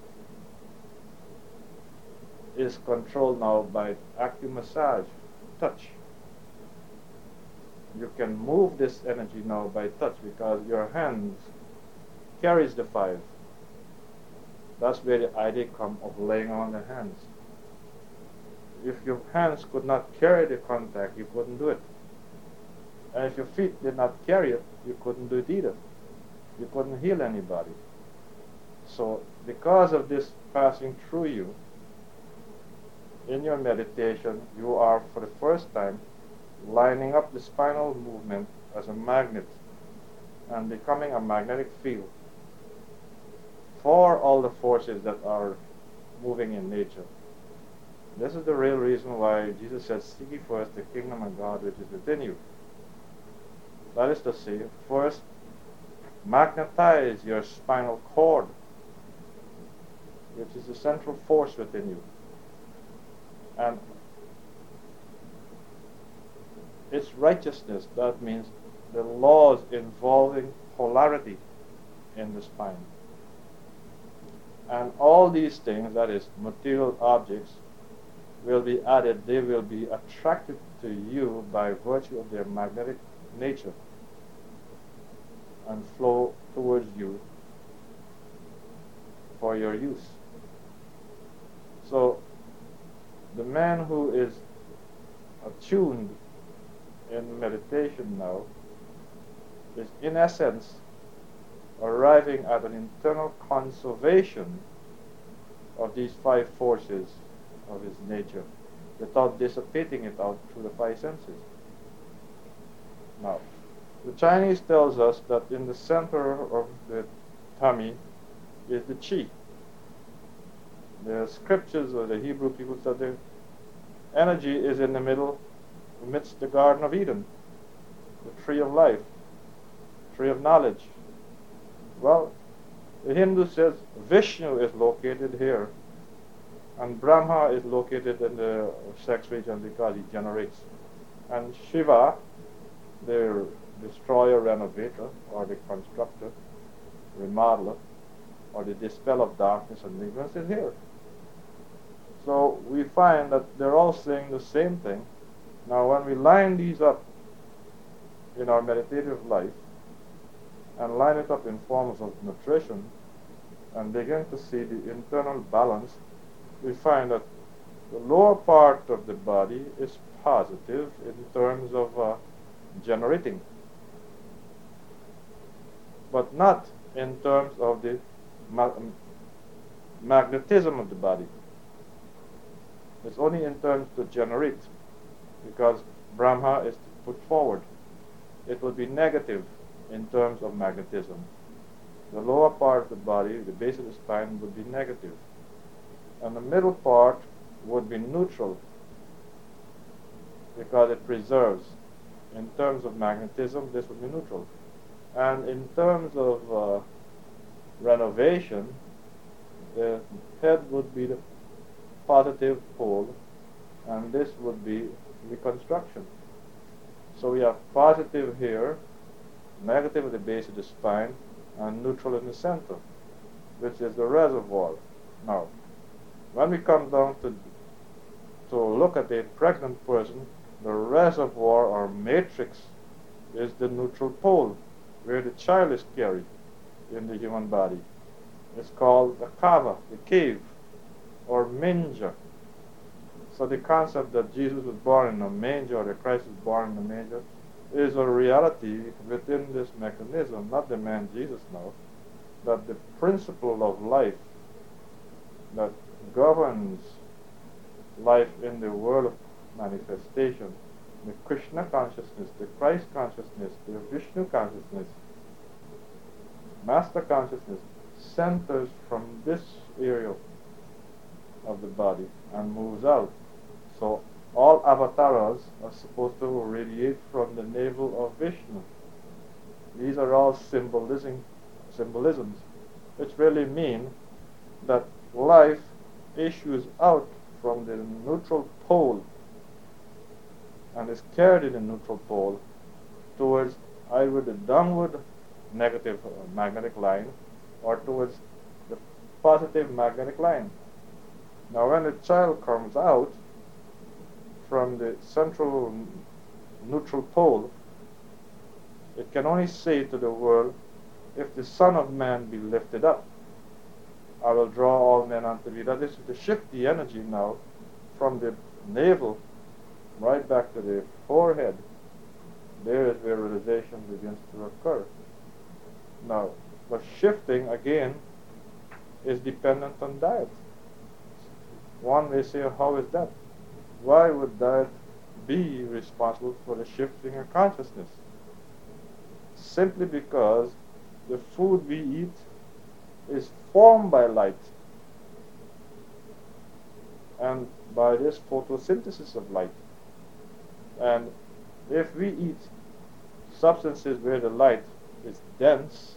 is controlled now by acumassage, touch. You can move this energy now by touch, because your hands carries the five. That's where the idea comes of laying on the hands. If your hands could not carry the contact, you couldn't do it. And if your feet did not carry it, you couldn't do it either. You couldn't heal anybody. So because of this passing through you, in your meditation, you are for the first time lining up the spinal movement as a magnet and becoming a magnetic field for all the forces that are moving in nature. This is the real reason why Jesus says, seek ye first the kingdom of God which is within you. That is to say, first magnetize your spinal cord, which is the central force within you. And its righteousness, that means the laws involving polarity in the spine. And all these things, that is, material objects, will be added, they will be attracted to you by virtue of their magnetic nature and flow towards you for your use. So, the man who is attuned in meditation now is in essence arriving at an internal conservation of these five forces of his nature without dissipating it out through the five senses. Now, the Chinese tells us that in the center of the tummy is the chi. The scriptures of the Hebrew people said the energy is in the middle, amidst the Garden of Eden, the tree of life, tree of knowledge. Well, the Hindu says Vishnu is located here, and Brahma is located in the sex region because he generates. And Shiva, the destroyer, renovator, or the constructor, remodeler, or the dispel of darkness and ignorance is here. So we find that they're all saying the same thing. Now when we line these up in our meditative life, and line it up in forms of nutrition, and begin to see the internal balance, we find that the lower part of the body is positive in terms of uh, generating, but not in terms of the ma magnetism of the body. It's only in terms to generate, because Brahma is put forward. It would be negative in terms of magnetism. The lower part of the body, the base of the spine, would be negative. And the middle part would be neutral, because it preserves. In terms of magnetism, this would be neutral. And in terms of uh, renovation, the head would be the positive pole, and this would be reconstruction. So we have positive here, negative at the base of the spine, and neutral in the center, which is the reservoir. Now, when we come down to to look at a pregnant person, the reservoir or matrix is the neutral pole, where the child is carried in the human body. It's called the kava, the cave, or manger. So the concept that Jesus was born in a manger, or that Christ was born in a manger, is a reality within this mechanism, not the man Jesus now, that the principle of life that governs life in the world of manifestation, the Krishna consciousness, the Christ consciousness, the Vishnu consciousness, Master consciousness, centers from this area of the body and moves out. So all avatars are supposed to radiate from the navel of Vishnu. These are all symbolism, symbolisms, which really mean that life issues out from the neutral pole and is carried in the neutral pole towards either the downward negative uh, magnetic line or towards the positive magnetic line. Now when the child comes out from the central neutral pole, it can only say to the world, if the Son of Man be lifted up, I will draw all men unto me. That is to shift the energy now from the navel right back to the forehead. There is where realization begins to occur. Now, but shifting again is dependent on diet. One may say, how is that? Why would diet be responsible for the shifting of consciousness? Simply because the food we eat is formed by light. And by this photosynthesis of light. And if we eat substances where the light is dense,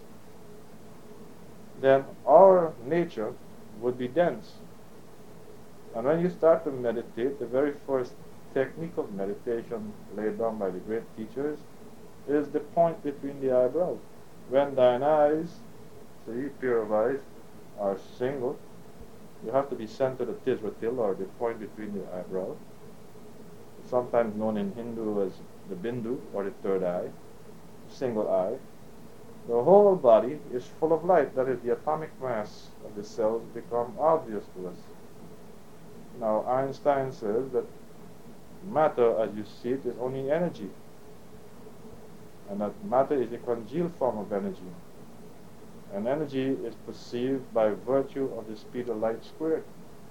then our nature would be dense. And when you start to meditate, the very first technique of meditation laid down by the great teachers is the point between the eyebrows. When thine eyes, see, pair of eyes, are single, you have to be centered at Tisratil, or the point between the eyebrows, sometimes known in Hindu as the Bindu, or the third eye, single eye. The whole body is full of light. That is, the atomic mass of the cells become obvious to us. Now, Einstein says that matter, as you see it, is only energy, and that matter is a congealed form of energy. And energy is perceived by virtue of the speed of light squared.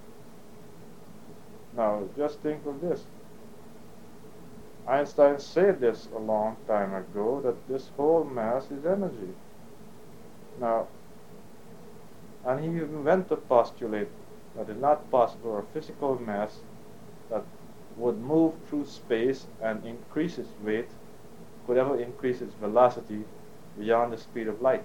Now, just think of this. Einstein said this a long time ago, that this whole mass is energy. Now, and he even went to postulate that it's not possible a physical mass that would move through space and increase its weight could ever increase its velocity beyond the speed of light.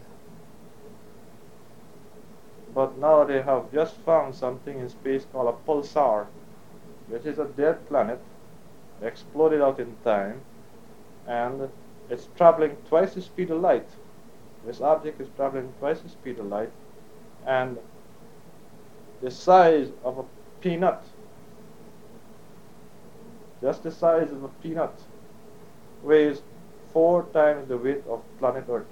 But now they have just found something in space called a pulsar, which is a dead planet, exploded out in time, and it's traveling twice the speed of light. This object is traveling twice the speed of light, and the size of a peanut, just the size of a peanut, weighs four times the weight of planet Earth.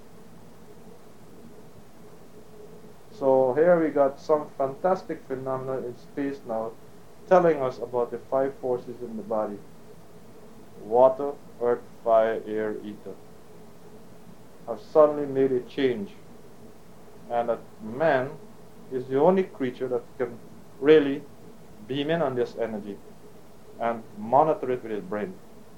So here we got some fantastic phenomena in space now telling us about the five forces in the body: water, earth, fire, air, ether, have suddenly made a change, and that man is the only creature that can really beam in on this energy and monitor it with his brain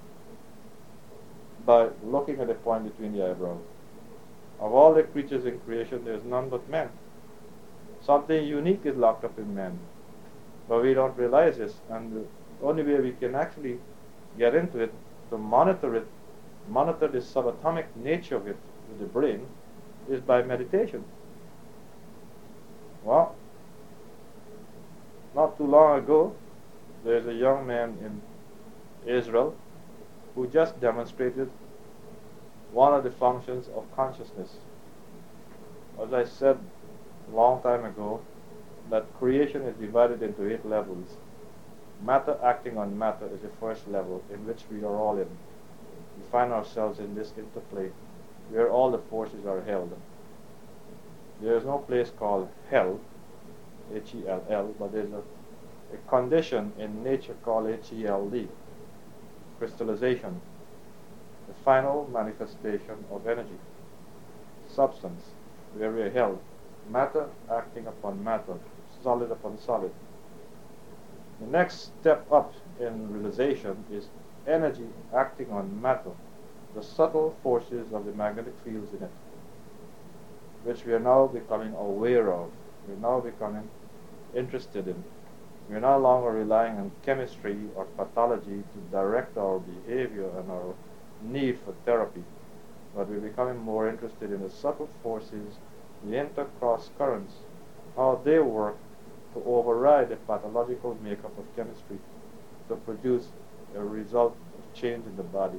by looking at the point between the eyebrows. Of all the creatures in creation, there is none but man. Something unique is locked up in man, but we don't realize this, and the only way we can actually get into it, to monitor it, monitor the subatomic nature of it with the brain, is by meditation. Well, not too long ago, there's a young man in Israel who just demonstrated one of the functions of consciousness. As I said a long time ago, that creation is divided into eight levels. Matter acting on matter is the first level, in which we are all in. We find ourselves in this interplay where all the forces are held. There is no place called hell, H E L L, but there's a, a condition in nature called H E L D, crystallization, the final manifestation of energy, substance, where we are held, matter acting upon matter, solid upon solid. The next step up in realization is energy acting on matter, the subtle forces of the magnetic fields in it, which we are now becoming aware of, we're now becoming interested in. We're no longer relying on chemistry or pathology to direct our behavior and our need for therapy, but we're becoming more interested in the subtle forces, the intercross currents, how they work to override the pathological makeup of chemistry to produce a result of change in the body.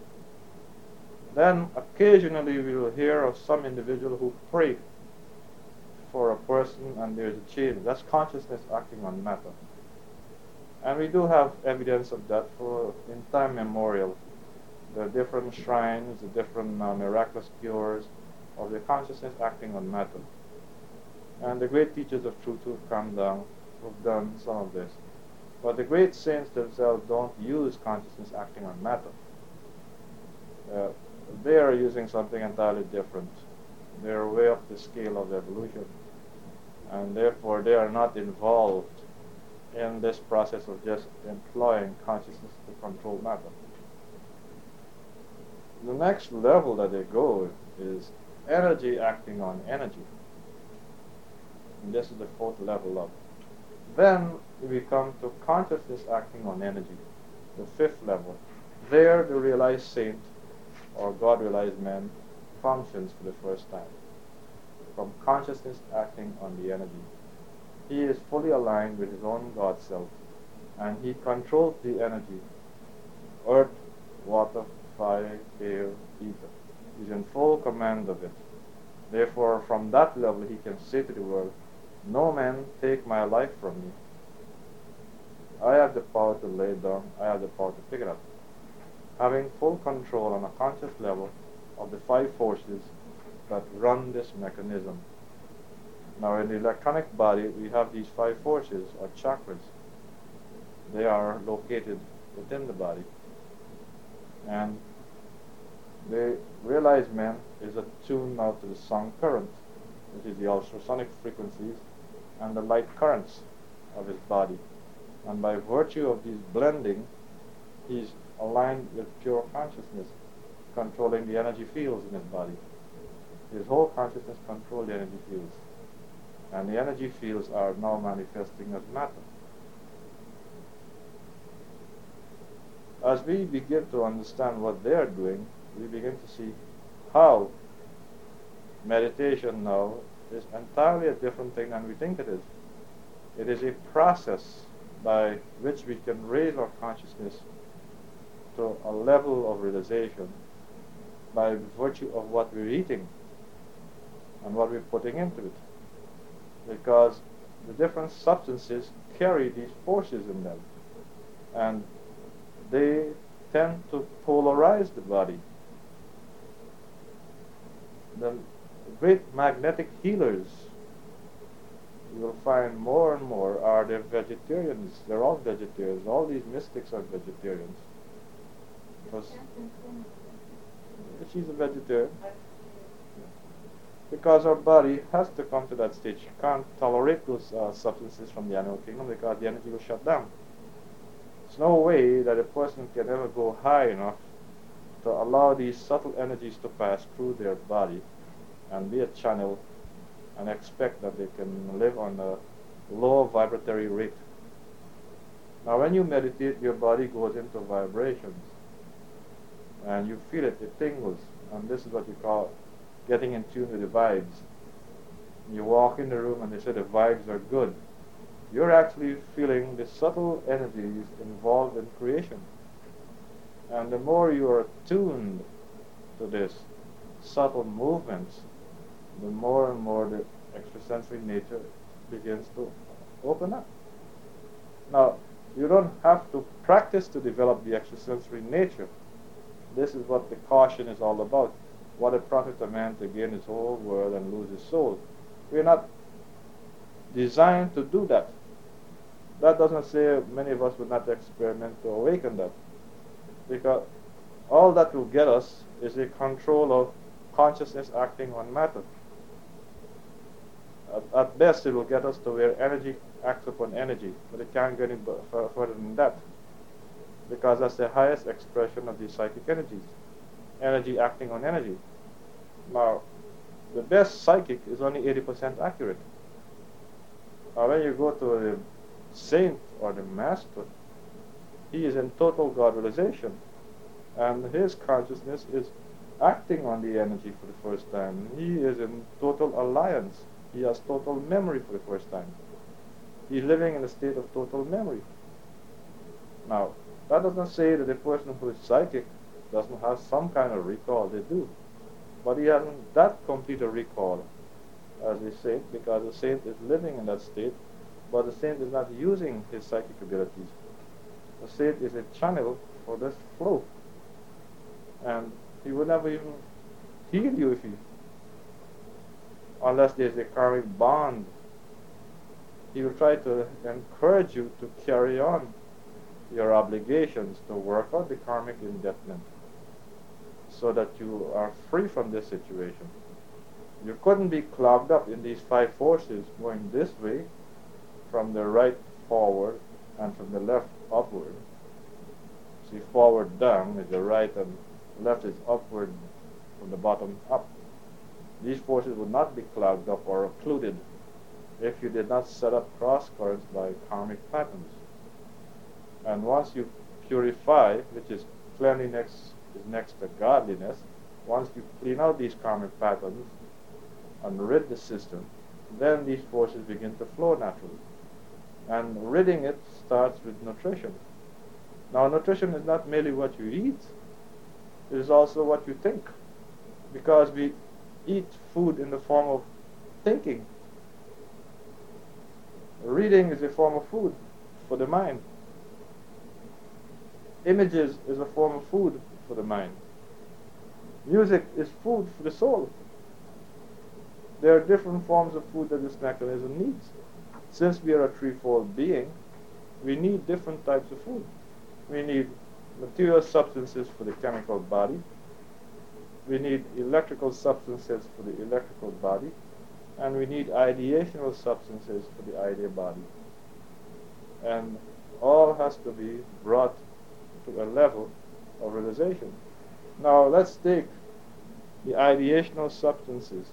Then occasionally we will hear of some individual who prayed for a person and there's a change. That's consciousness acting on matter. And we do have evidence of that for in time memorial. There are different shrines, the different uh, miraculous cures of the consciousness acting on matter. And the great teachers of truth who've come down, who've done some of this. But the great saints themselves don't use consciousness acting on matter. Uh, they are using something entirely different. They are way up the scale of evolution, and therefore they are not involved in this process of just employing consciousness to control matter. The next level that they go is energy acting on energy. And this is the fourth level up. Then we come to consciousness acting on energy, the fifth level. There the realized saint or God realized man functions for the first time. From consciousness acting on the energy. He is fully aligned with his own God self, and he controls the energy. Earth, water, fire, air, ether. He's in full command of it. Therefore, from that level, he can say to the world, "No man take my life from me. I have the power to lay it down. I have the power to pick it up." Having full control on a conscious level of the five forces that run this mechanism. Now, in the electronic body, we have these five forces, or chakras. They are located within the body. And the realized man is attuned now to the sound current, which is the ultrasonic frequencies, and the light currents of his body. And by virtue of these blending, he's aligned with pure consciousness, controlling the energy fields in his body. His whole consciousness controls the energy fields. And the energy fields are now manifesting as matter. As we begin to understand what they are doing, we begin to see how meditation now is entirely a different thing than we think it is. It is a process by which we can raise our consciousness to a level of realization by virtue of what we're eating and what we're putting into it. Because the different substances carry these forces in them, and they tend to polarize the body. The great magnetic healers, you will find more and more, are the vegetarians. They're all vegetarians. All these mystics are vegetarians. Because she's a vegetarian. Because our body has to come to that stage. You can't tolerate those uh, substances from the animal kingdom because the energy will shut down. There's no way that a person can ever go high enough to allow these subtle energies to pass through their body and be a channel and expect that they can live on a low vibratory rate. Now when you meditate, your body goes into vibrations and you feel it, it tingles, and this is what you call getting in tune with the vibes. You walk in the room and they say the vibes are good. You're actually feeling the subtle energies involved in creation. And the more you are attuned to this subtle movements, the more and more the extrasensory nature begins to open up. Now, you don't have to practice to develop the extrasensory nature. This is what the caution is all about. What it profits a man to gain his whole world and lose his soul. We're not designed to do that. That doesn't say many of us would not experiment to awaken that. Because all that will get us is a control of consciousness acting on matter. At, at best, it will get us to where energy acts upon energy, but it can't go any b- f- further than that. Because that's the highest expression of the psychic energies. Energy acting on energy. Now, the best psychic is only eighty percent accurate. Now, when you go to the saint or the master, he is in total God realization, and his consciousness is acting on the energy for the first time. He is in total alliance. He has total memory for the first time. He's living in a state of total memory. Now, that doesn't say that the person who is psychic doesn't have some kind of recall. They do. But he hasn't that complete a recall as a saint, because the saint is living in that state, but the saint is not using his psychic abilities. The saint is a channel for this flow. And he would never even heal you if he, unless there's a karmic bond. He will try to encourage you to carry on your obligations, to work out the karmic indebtedness, so that you are free from this situation. You couldn't be clogged up in these five forces going this way, from the right forward and from the left upward. See, forward down is the right and left is upward from the bottom up. These forces would not be clogged up or occluded if you did not set up cross currents by karmic patterns. And once you purify, which is cleanliness is next to godliness, once you clean out these karmic patterns and rid the system, then these forces begin to flow naturally. And ridding it starts with nutrition. Now, nutrition is not merely what you eat, it is also what you think, because we eat food in the form of thinking. Reading is a form of food for the mind. Images is a form of food for the mind. Music is food for the soul. There are different forms of food that this mechanism needs. Since we are a threefold being, we need different types of food. We need material substances for the chemical body. We need electrical substances for the electrical body. And we need ideational substances for the idea body. And all has to be brought to a level of realization. Now let's take the ideational substances.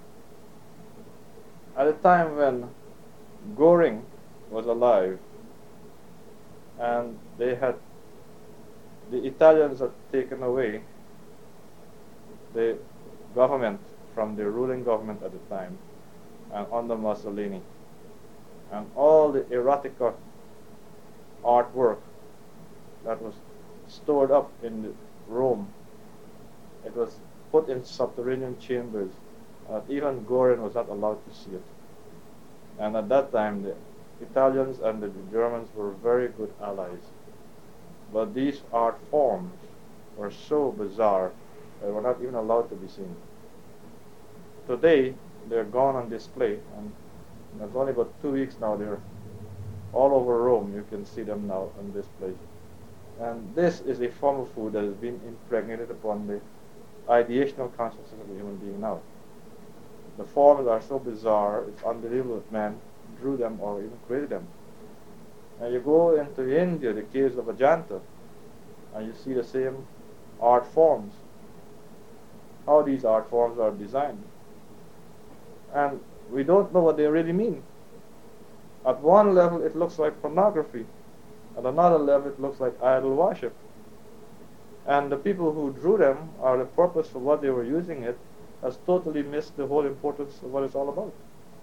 At a time when Goring was alive and they had the Italians had taken away the government from the ruling government at the time, and under Mussolini, and all the erotica artwork that was stored up in the Rome, it was put in subterranean chambers. Uh, even Goring was not allowed to see it. And at that time, the Italians and the Germans were very good allies. But these art forms were so bizarre, they were not even allowed to be seen. Today, they're gone on display, and there's only about two weeks now, they're all over Rome. You can see them now on display. And this is a form of food that has been impregnated upon the ideational consciousness of the human being now. The forms are so bizarre, it's unbelievable that man drew them or even created them. And you go into India, the caves of Ajanta, and you see the same art forms. How these art forms are designed. And we don't know what they really mean. At one level it looks like pornography. At another level it looks like idol worship. And the people who drew them, or the purpose for what they were using it, has totally missed the whole importance of what it's all about.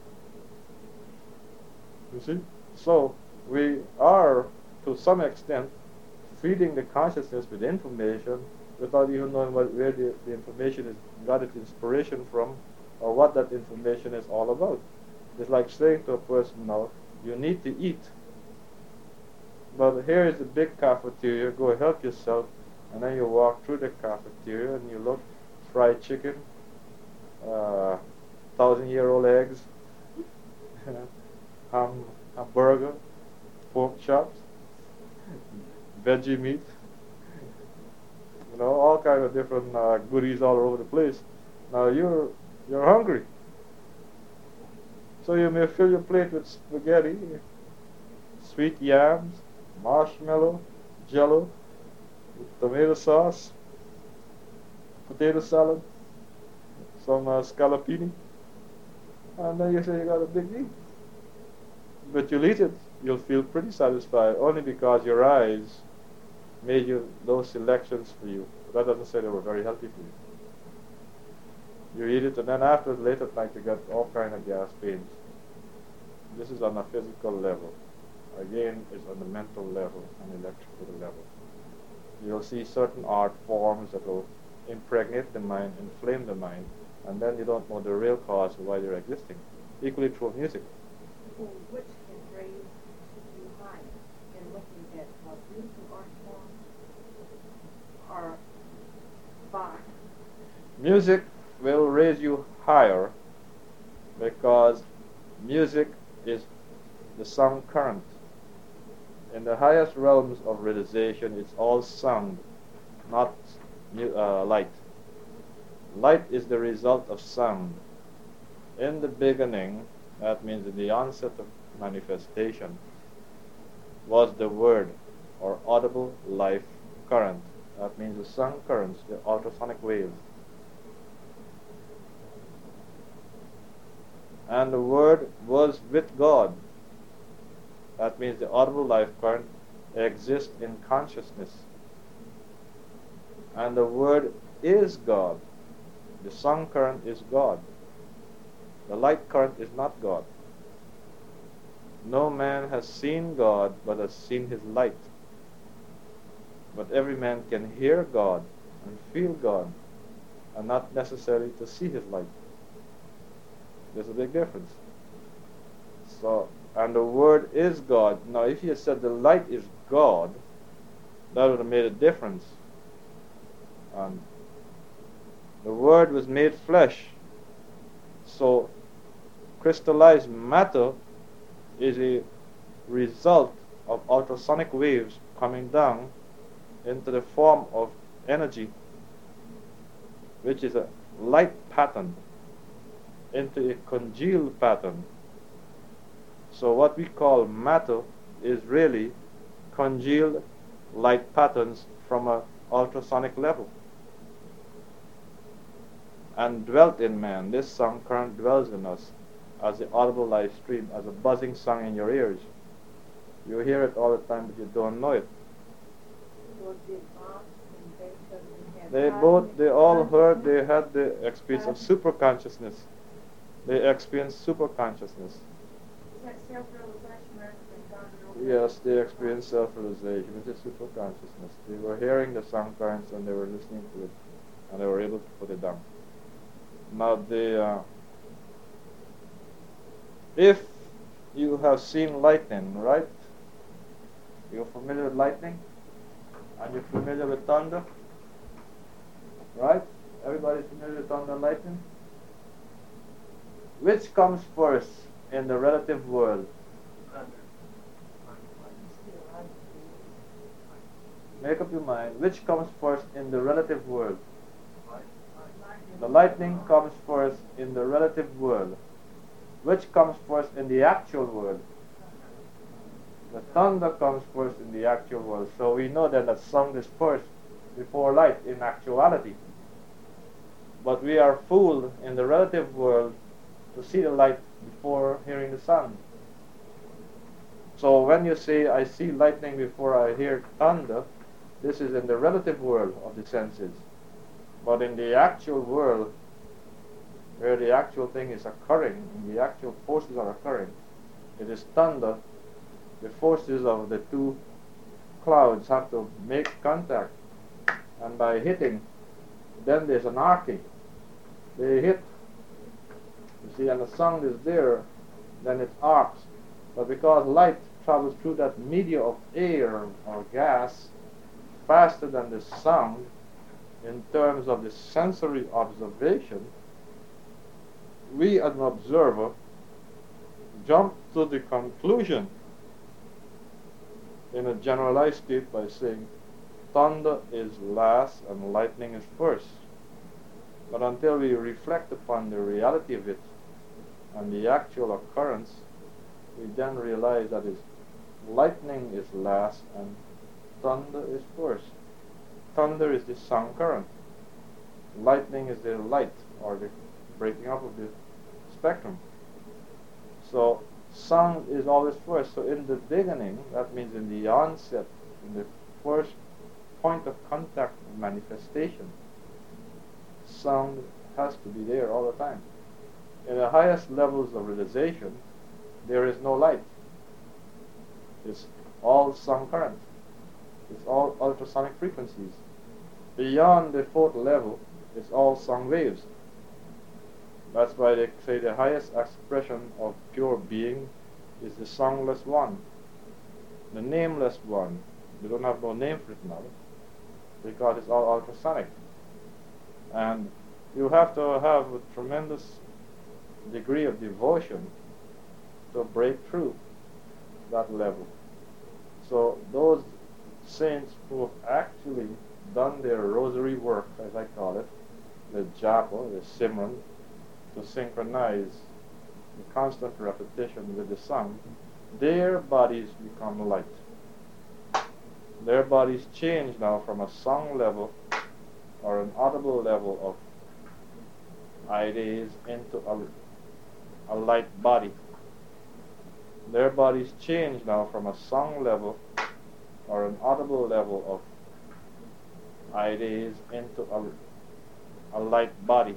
You see? So we are, to some extent, feeding the consciousness with information without even knowing what, where the, the information is got its inspiration from, or what that information is all about. It's like saying to a person now, you need to eat. But here is a big cafeteria, go help yourself, and then you walk through the cafeteria and you look, fried chicken, uh, thousand-year-old eggs, ham, hamburger, pork chops, veggie meat, you know, all kinds of different uh, goodies all over the place. Now you're you're hungry, so you may fill your plate with spaghetti, sweet yams, marshmallow, jello, tomato sauce, potato salad, some uh, scallopini, and then you say you got a big meal. But you'll eat it, you'll feel pretty satisfied only because your eyes made you those selections for you. But that doesn't say they were very healthy for you. You eat it, and then after, late at night, you get all kind of gas pains. This is on a physical level. Again, it's on the mental level and electrical level. You'll see certain art forms that will impregnate the mind, inflame the mind, and then you don't know the real cause of why they're existing. Equally true of music. Well, which can raise you higher in looking at what musical art forms are Bach. Music will raise you higher because music is the sound current. In the highest realms of realization, it's all sound, not uh, light. Light is the result of sound. In the beginning, that means in the onset of manifestation, was the word or audible life current. That means the sound currents, the ultrasonic waves. And the Word was with God. That means the audible life current exists in consciousness. And the Word is God. The song current is God. The light current is not God. No man has seen God, but has seen his light. But every man can hear God and feel God, and not necessarily to see his light. There's a big difference. So, and the Word is God. Now, if you said the light is God, that would have made a difference. And the Word was made flesh. So, crystallized matter is a result of ultrasonic waves coming down into the form of energy, which is a light pattern, into a congealed pattern. So what we call matter is really congealed light patterns from an ultrasonic level, and dwelt in man. This song current dwells in us as the audible live stream, as a buzzing song in your ears. You hear it all the time, but you don't know it. They both, they all heard, they had the experience of super consciousness. They experienced super consciousness. Yes, they experienced self-realization, which is super consciousness. They were hearing the song currents and they were listening to it, and they were able to put it down. Now, the uh, if you have seen lightning, right? You're familiar with lightning, and you're familiar with thunder, right? Everybody's familiar with thunder and lightning. Which comes first in the relative world? Make up your mind. Which comes first in the relative world? The lightning comes first in the relative world. Which comes first in the actual world? The thunder comes first in the actual world. So we know then that sound is first before light in actuality. But we are fooled in the relative world to see the light before hearing the sound. So when you say, I see lightning before I hear thunder, this is in the relative world of the senses. But in the actual world, where the actual thing is occurring, and the actual forces are occurring, it is thunder. The forces of the two clouds have to make contact, and by hitting, then there's an arcing. They hit, you see, and the sound is there, then it arcs. But because light travels through that media of air or gas faster than the sound in terms of the sensory observation, we as an observer jump to the conclusion in a generalized state by saying thunder is last and lightning is first. But until we reflect upon the reality of it and the actual occurrence, we then realize that is lightning is last and thunder is first. Thunder is the sound current. Lightning is the light, or the breaking up of the spectrum. So sound is always first. So in the beginning, that means in the onset, in the first point of contact and manifestation, sound has to be there all the time. In the highest levels of realization, there is no light. It's all sound current. It's all ultrasonic frequencies. Beyond the fourth level, it's all sound waves. That's why they say the highest expression of pure being is the soundless one, the nameless one. We don't have no name for it now, because it's all ultrasonic. And you have to have a tremendous degree of devotion to break through that level. So those saints who have actually done their rosary work, as I call it, the japa, the simran, to synchronize the constant repetition with the sound, their bodies become light. Their bodies change now from a song level or an audible level of ideas into a a light body. Their bodies change now from a sound level or an audible level of ideas into a, a light body.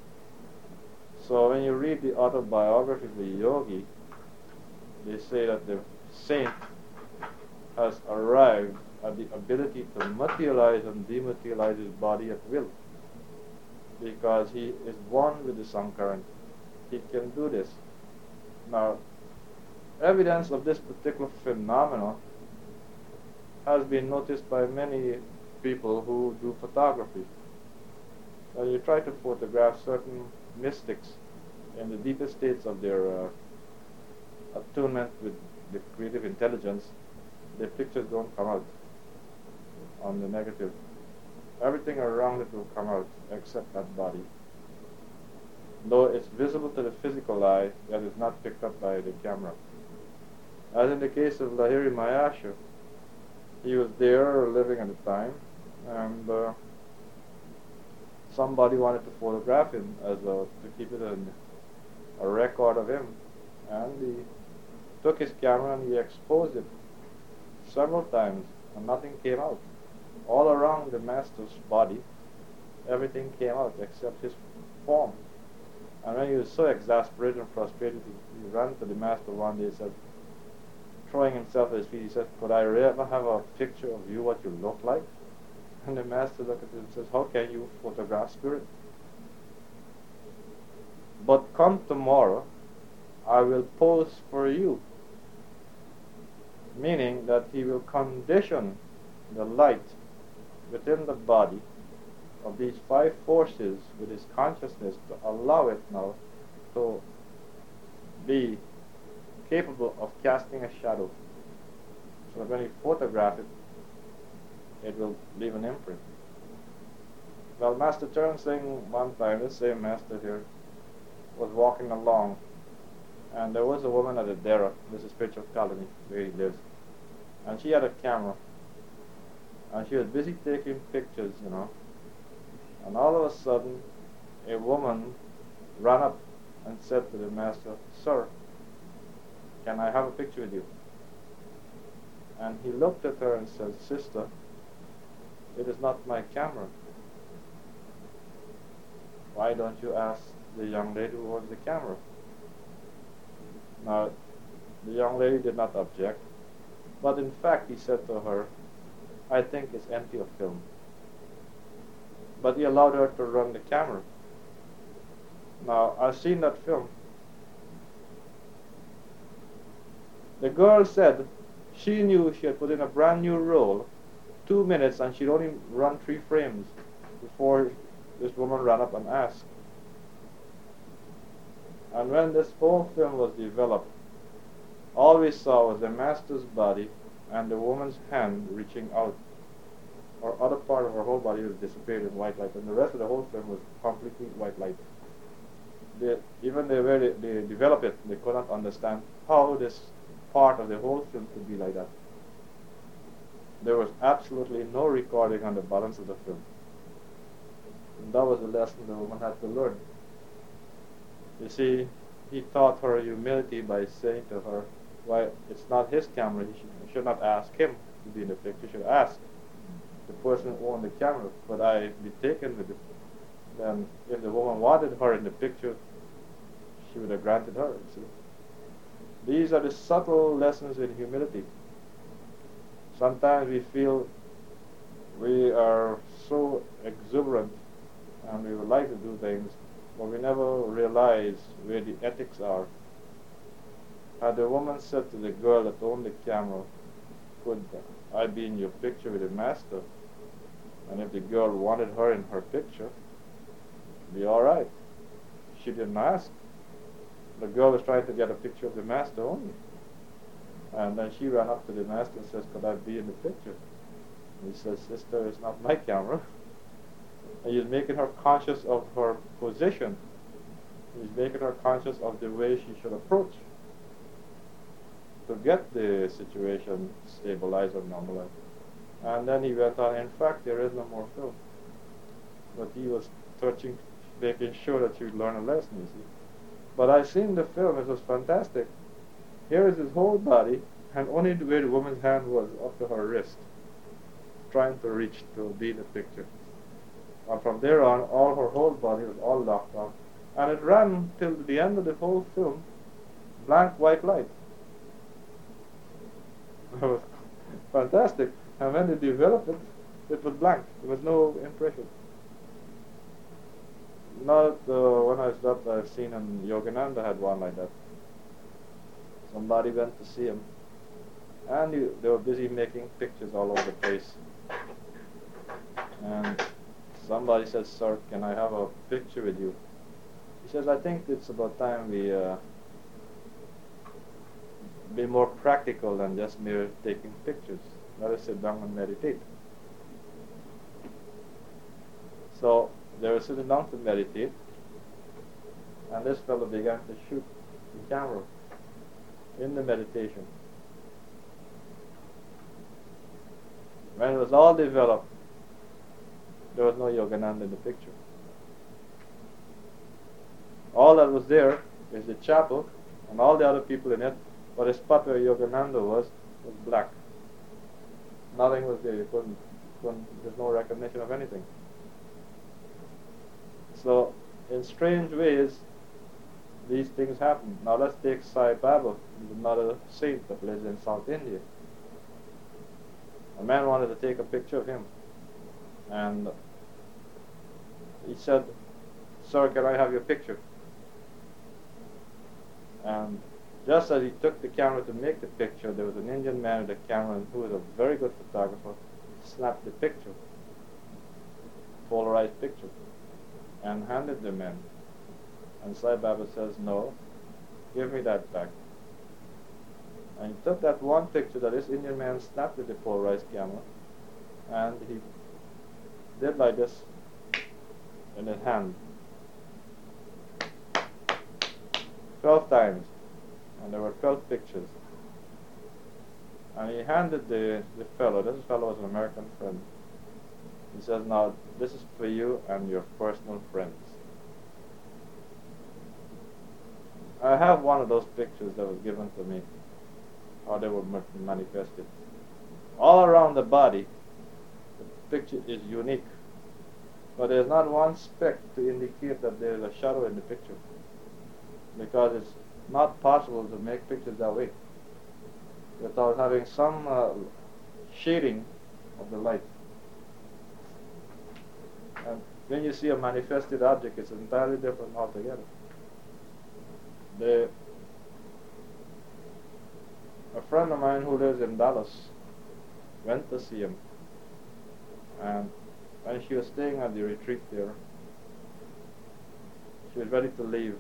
So when you read the autobiography of the yogi, they say that the saint has arrived at the ability to materialize and dematerialize his body at will, because he is one with the sound current. He can do this. Now, evidence of this particular phenomenon has been noticed by many people who do photography. When you try to photograph certain mystics in the deepest states of their uh, attunement with the creative intelligence, the pictures don't come out on the negative. Everything around it will come out except that body. Though it's visible to the physical eye, that is not picked up by the camera. As in the case of Lahiri Mahasaya, he was there living at the time, and uh, somebody wanted to photograph him as a, to keep it in a record of him, and he took his camera and he exposed it several times, and nothing came out. All around the master's body, everything came out except his form. And when he was so exasperated and frustrated, he, he ran to the master one day and said, throwing himself at his feet, he said, could I ever have a picture of you, what you look like? And the master looked at him and says, how can you photograph spirit? But come tomorrow, I will pose for you. Meaning that he will condition the light within the body of these five forces with his consciousness to allow it now to be capable of casting a shadow. So that when you photograph it, it will leave an imprint. Well, Master Charan Singh one time, this same master here, was walking along, and there was a woman at a dera, this is spiritual colony where he lives, and she had a camera, and she was busy taking pictures, you know, and all of a sudden a woman ran up and said to the master, sir, can I have a picture with you? And he looked at her and said, sister, it is not my camera. Why don't you ask the young lady who owns the camera? Now, the young lady did not object, but in fact he said to her, I think it's empty of film. But he allowed her to run the camera. Now, I've seen that film. The girl said she knew she had put in a brand new roll, two minutes, and she'd only run three frames before this woman ran up and asked. And when this whole film was developed, all we saw was the master's body and the woman's hand reaching out. Or other part of her whole body was dissipated in white light, and the rest of the whole film was completely white light. They, even the way they, they developed it, they could not understand how this part of the whole film could be like that. There was absolutely no recording on the balance of the film. And that was the lesson the woman had to learn. You see, he taught her humility by saying to her, why, it's not his camera, you should, you should not ask him to be in the picture, you should ask the person who owned the camera, could I be taken with it? Then if the woman wanted her in the picture, she would have granted her, you see. These are the subtle lessons in humility. Sometimes we feel we are so exuberant and we would like to do things, but we never realize where the ethics are. Had the woman said to the girl that owned the camera, could I be in your picture with the master? And if the girl wanted her in her picture, it'd be all right. She didn't ask. The girl was trying to get a picture of the master only. And then she ran up to the master and says, could I be in the picture? And he says, sister, it's not my camera. And he's making her conscious of her position. He's making her conscious of the way she should approach to get the situation stabilized or normalized. And then he went on, in fact, there is no more film. But he was touching, making sure that she would learn a lesson, you see. But I seen the film, it was fantastic. Here is his whole body, and only the way the woman's hand was up to her wrist, trying to reach to be in the picture. And from there on, all her whole body was all locked on. And it ran till the end of the whole film, blank white light. It was fantastic. And when they developed it, it was blank. There was no impression. Not uh, when I stopped, I've seen in Yogananda had one like that. Somebody went to see him, and you, they were busy making pictures all over the place. And somebody said, "Sir, can I have a picture with you?" He says, "I think it's about time we uh, be more practical than just mere taking pictures. Let us sit down and meditate." So they were sitting down to meditate, and this fellow began to shoot the camera in the meditation. When it was all developed, there was no Yogananda in the picture. All that was there is the chapel and all the other people in it, but the spot where Yogananda was was black. Nothing was there. You couldn't, couldn't, there's no recognition of anything. So, in strange ways, these things happen. Now let's take Sai Baba, another saint that lives in South India. A man wanted to take a picture of him, and he said, "Sir, can I have your picture?" And just as he took the camera to make the picture, there was an Indian man with a camera who was a very good photographer, snapped the picture, polarized picture, and handed the man. And Sai Baba says, "No, give me that back." And he took that one picture that this Indian man snapped with the polarized camera, and he did like this in his hand twelve times, and there were twelve pictures. And he handed the, the fellow, this fellow was an American friend, he says, "Now this is for you and your personal friends." I have one of those pictures that was given to me, how they were manifested. All around the body, the picture is unique, but there's not one speck to indicate that there is a shadow in the picture, because it's not possible to make pictures that way without having some uh, shading of the light. And when you see a manifested object, it's entirely different altogether. The, a friend of mine who lives in Dallas went to see him, and when she was staying at the retreat there, she was ready to leave,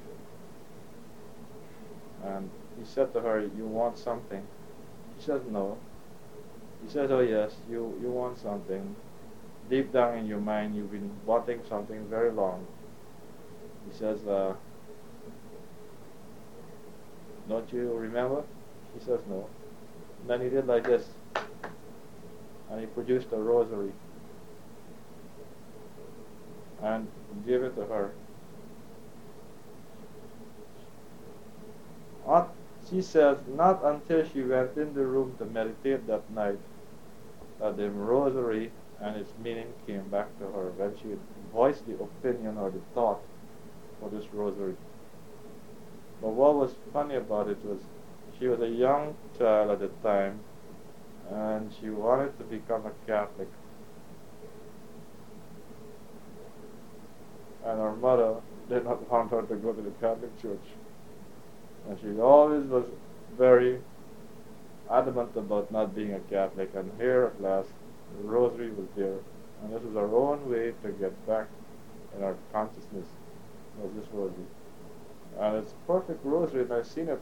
and he said to her, "You want something?" She says, "No." He says, "Oh yes, you, you want something. Deep down in your mind, you've been wanting something very long." He says, uh, "Don't you remember?" She says, "No." And then he did like this, and he produced a rosary and gave it to her. Not, she says, not until she went in the room to meditate that night that the rosary and its meaning came back to her, when she voiced the opinion or the thought for this rosary. But what was funny about it was, she was a young child at the time, and she wanted to become a Catholic. And her mother did not want her to go to the Catholic Church. And she always was very adamant about not being a Catholic. And here at last, the rosary was there. And this was our own way to get back in our consciousness, was this rosary. And it's a perfect rosary, and I've seen it.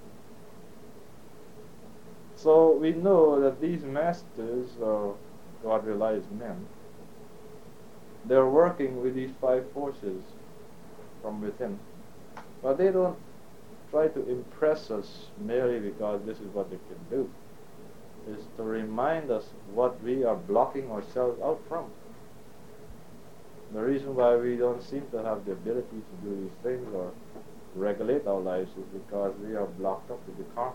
So we know that these masters, or God-realized men, they're working with these five forces from within. But they don't try to impress us merely because this is what they can do. It's to remind us what we are blocking ourselves out from. The reason why we don't seem to have the ability to do these things, or regulate our lives is because we are blocked up with the karma.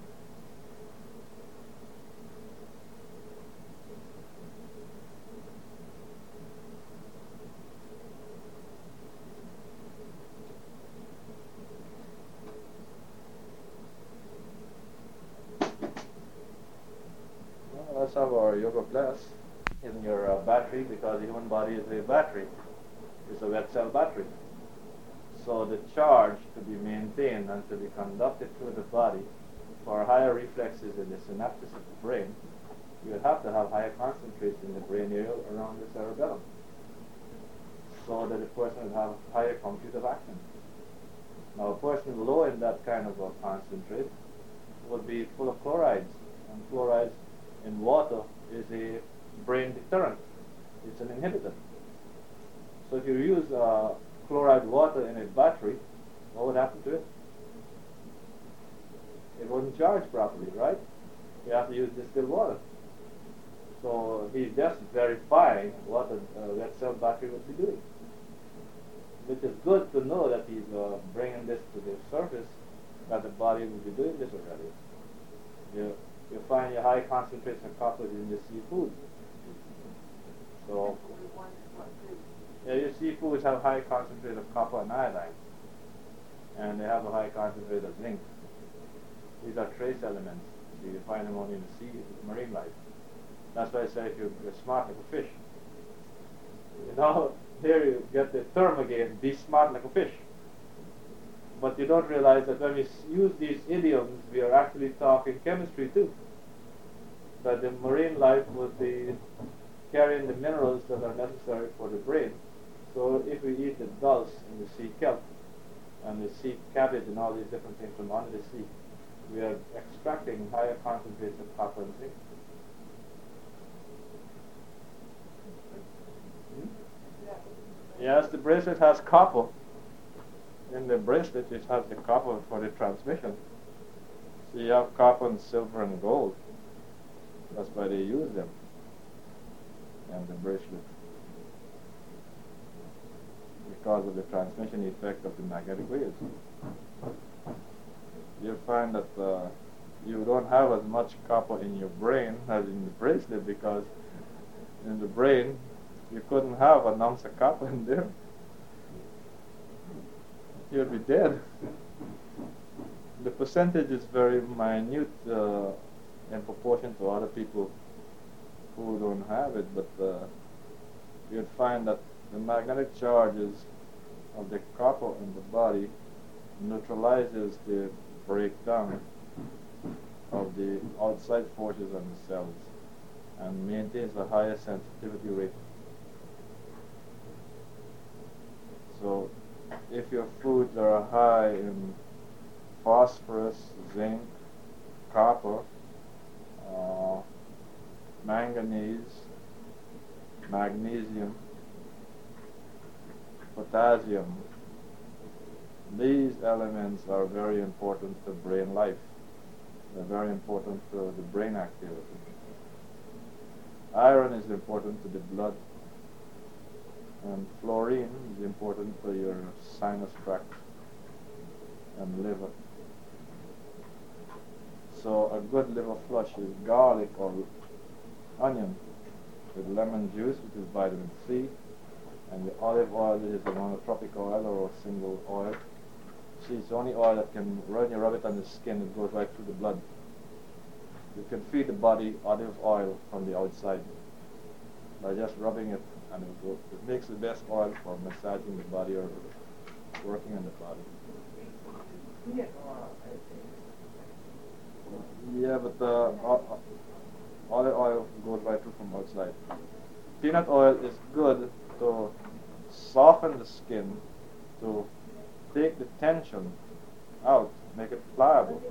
Well, let's have our yoga class in your uh, battery, because the human body is a battery. It's a wet cell battery. So the charge to be maintained and to be conducted through the body for higher reflexes in the synapses of the brain, you have to have higher concentrates in the brain area around the cerebellum, so that the person will have higher computer action. Now a person low in that kind of a concentrate would be full of chlorides, and chlorides in water is a brain deterrent. It's an inhibitor. So if you use uh, chloride water in a battery, what would happen to it? It wouldn't charge properly, right? You have to use distilled water. So he's just verifying what a uh, wet cell battery would be doing, which is good to know that he's uh, bringing this to the surface, that the body will be doing this already. You, you find your high concentration of copper in your seafood. So, yeah, your seafoods have high concentrate of copper and iodine, and they have a high concentrate of zinc. These are trace elements. So you find them only in the sea, marine life. That's why I say if you're, you're smart like a fish. You know, here you get the term again, be smart like a fish. But you don't realize that when we use these idioms, we are actually talking chemistry too. That the marine life would be carrying the minerals that are necessary for the brain. So if we eat the dulse and the sea kelp and the sea cabbage and all these different things from under the sea, we are extracting higher concentrates of copper and zinc. Hmm? Yes, the bracelet has copper. In the bracelet it has the copper for the transmission. So you have copper and silver and gold. That's why they use them. And the bracelet, because of the transmission effect of the magnetic waves. You'll find that uh, you don't have as much copper in your brain as in the bracelet, because in the brain you couldn't have an ounce of copper in there. You'd be dead. The percentage is very minute uh, in proportion to other people who don't have it, but uh, you'd find that the magnetic charges of the copper in the body neutralizes the breakdown of the outside forces on the cells and maintains a higher sensitivity rate. So if your foods are high in phosphorus, zinc, copper, uh, manganese, magnesium, potassium, these elements are very important to brain life. They're very important to the brain activity. Iron is important to the blood, and fluorine is important for your sinus tract and liver. So a good liver flush is garlic or onion with lemon juice, which is vitamin C, and the olive oil is a monotropic oil or a single oil. See, it's the only oil that can, when you rub it on the skin, it goes right through the blood. You can feed the body olive oil from the outside by just rubbing it, and it, will, it makes the best oil for massaging the body or working on the body. Yeah, but uh, uh, olive oil goes right through from outside. Peanut oil is good to soften the skin, to take the tension out, make it pliable.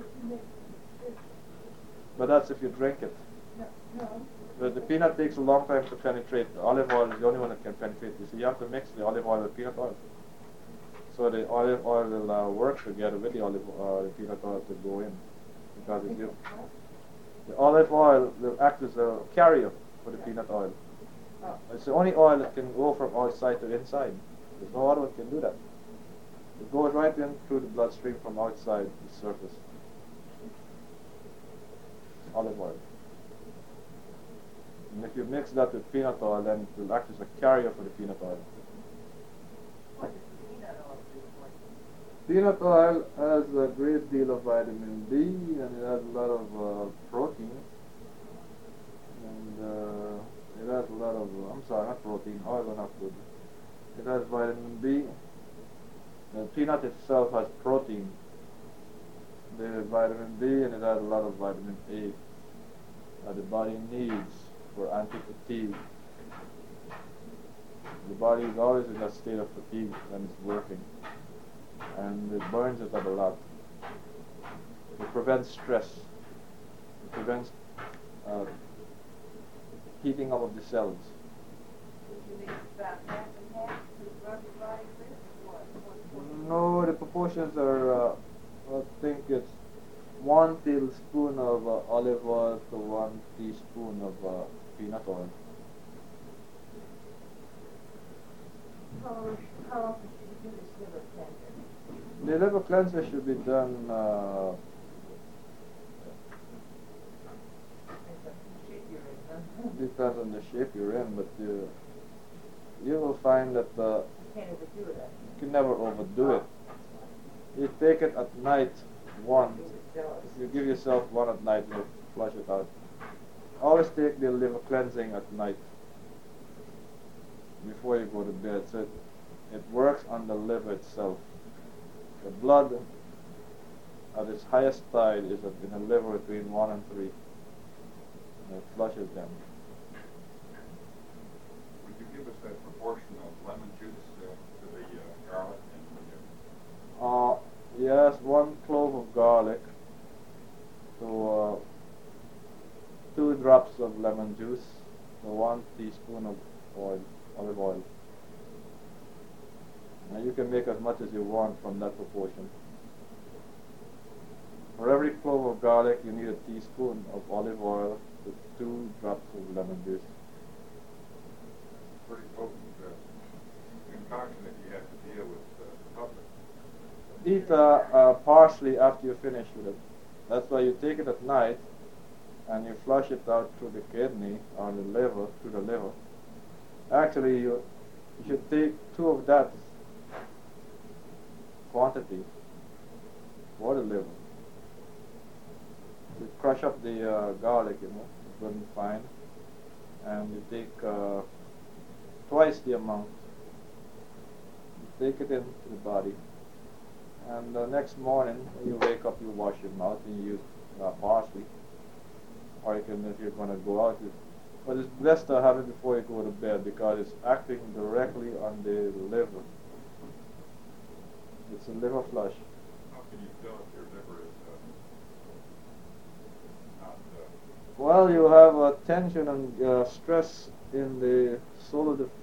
But that's if you drink it. But the peanut takes a long time to penetrate. The olive oil is the only one that can penetrate. You see, you have to mix the olive oil with peanut oil. So the olive oil will uh, work together with the olive uh, the peanut oil to go in. Because if you, the olive oil will act as a carrier for the peanut oil. It's the only oil that can go from outside to inside. There's no other one that can do that. It goes right in through the bloodstream from outside the surface. Olive oil. And if you mix that with peanut oil, then it will act as a carrier for the peanut oil. What does peanut oil do for you? Peanut oil has a great deal of vitamin D, and it has a lot of uh, protein. And uh, it has a lot of, uh, I'm sorry, not protein, oil are not good. It has vitamin B. The peanut itself has protein. The vitamin B, and it has a lot of vitamin A that the body needs for anti-fatigue. The body is always in a state of fatigue when it's working, and it burns it up a lot. It prevents stress. It prevents uh, heating up of the cells. You think it's about half and half to rub your body with, or what? What- what- No, the proportions are, uh, I think it's one tablespoon of uh, olive oil to one teaspoon of uh, peanut oil. How, how often should you do this liver cleanser? The liver cleanser should be done, uh, Depends on the shape you're in, huh? depends on the shape you're in, but uh, you will find that uh, You can't overdo it, you can never overdo it. You take it at night, one. If you give yourself one at night, you'll flush it out. Always take the liver cleansing at night before you go to bed. So it, it works on the liver itself. The blood at its highest tide is in the liver between one and three. And it flushes them. Would you give us that proportion of lemon juice uh, to the uh, garlic and the, Uh, yes, one clove of garlic to uh, two drops of lemon juice to one teaspoon of oil, olive oil. Now you can make as much as you want from that proportion. For every clove of garlic, you need a teaspoon of olive oil with two drops of lemon juice. pretty potent uh, concoction if you have to deal with uh, the public? Eat uh, uh, parsley after you finish with it. That's why you take it at night and you flush it out through the kidney or the liver, through the liver. Actually, you, you should take two of that quantity for the liver. You crush up the uh, garlic, you know, good and fine, and you take uh, twice the amount. You take it into the body. And the next morning, when you wake up, you wash your mouth and you use uh, parsley. Or you can, if you're going to go out, you, but it's best to have it before you go to bed because it's acting directly on the liver. It's a liver flush. How can you tell if your liver is uh, not... Uh, Well, you have a tension and uh, stress in the sole of the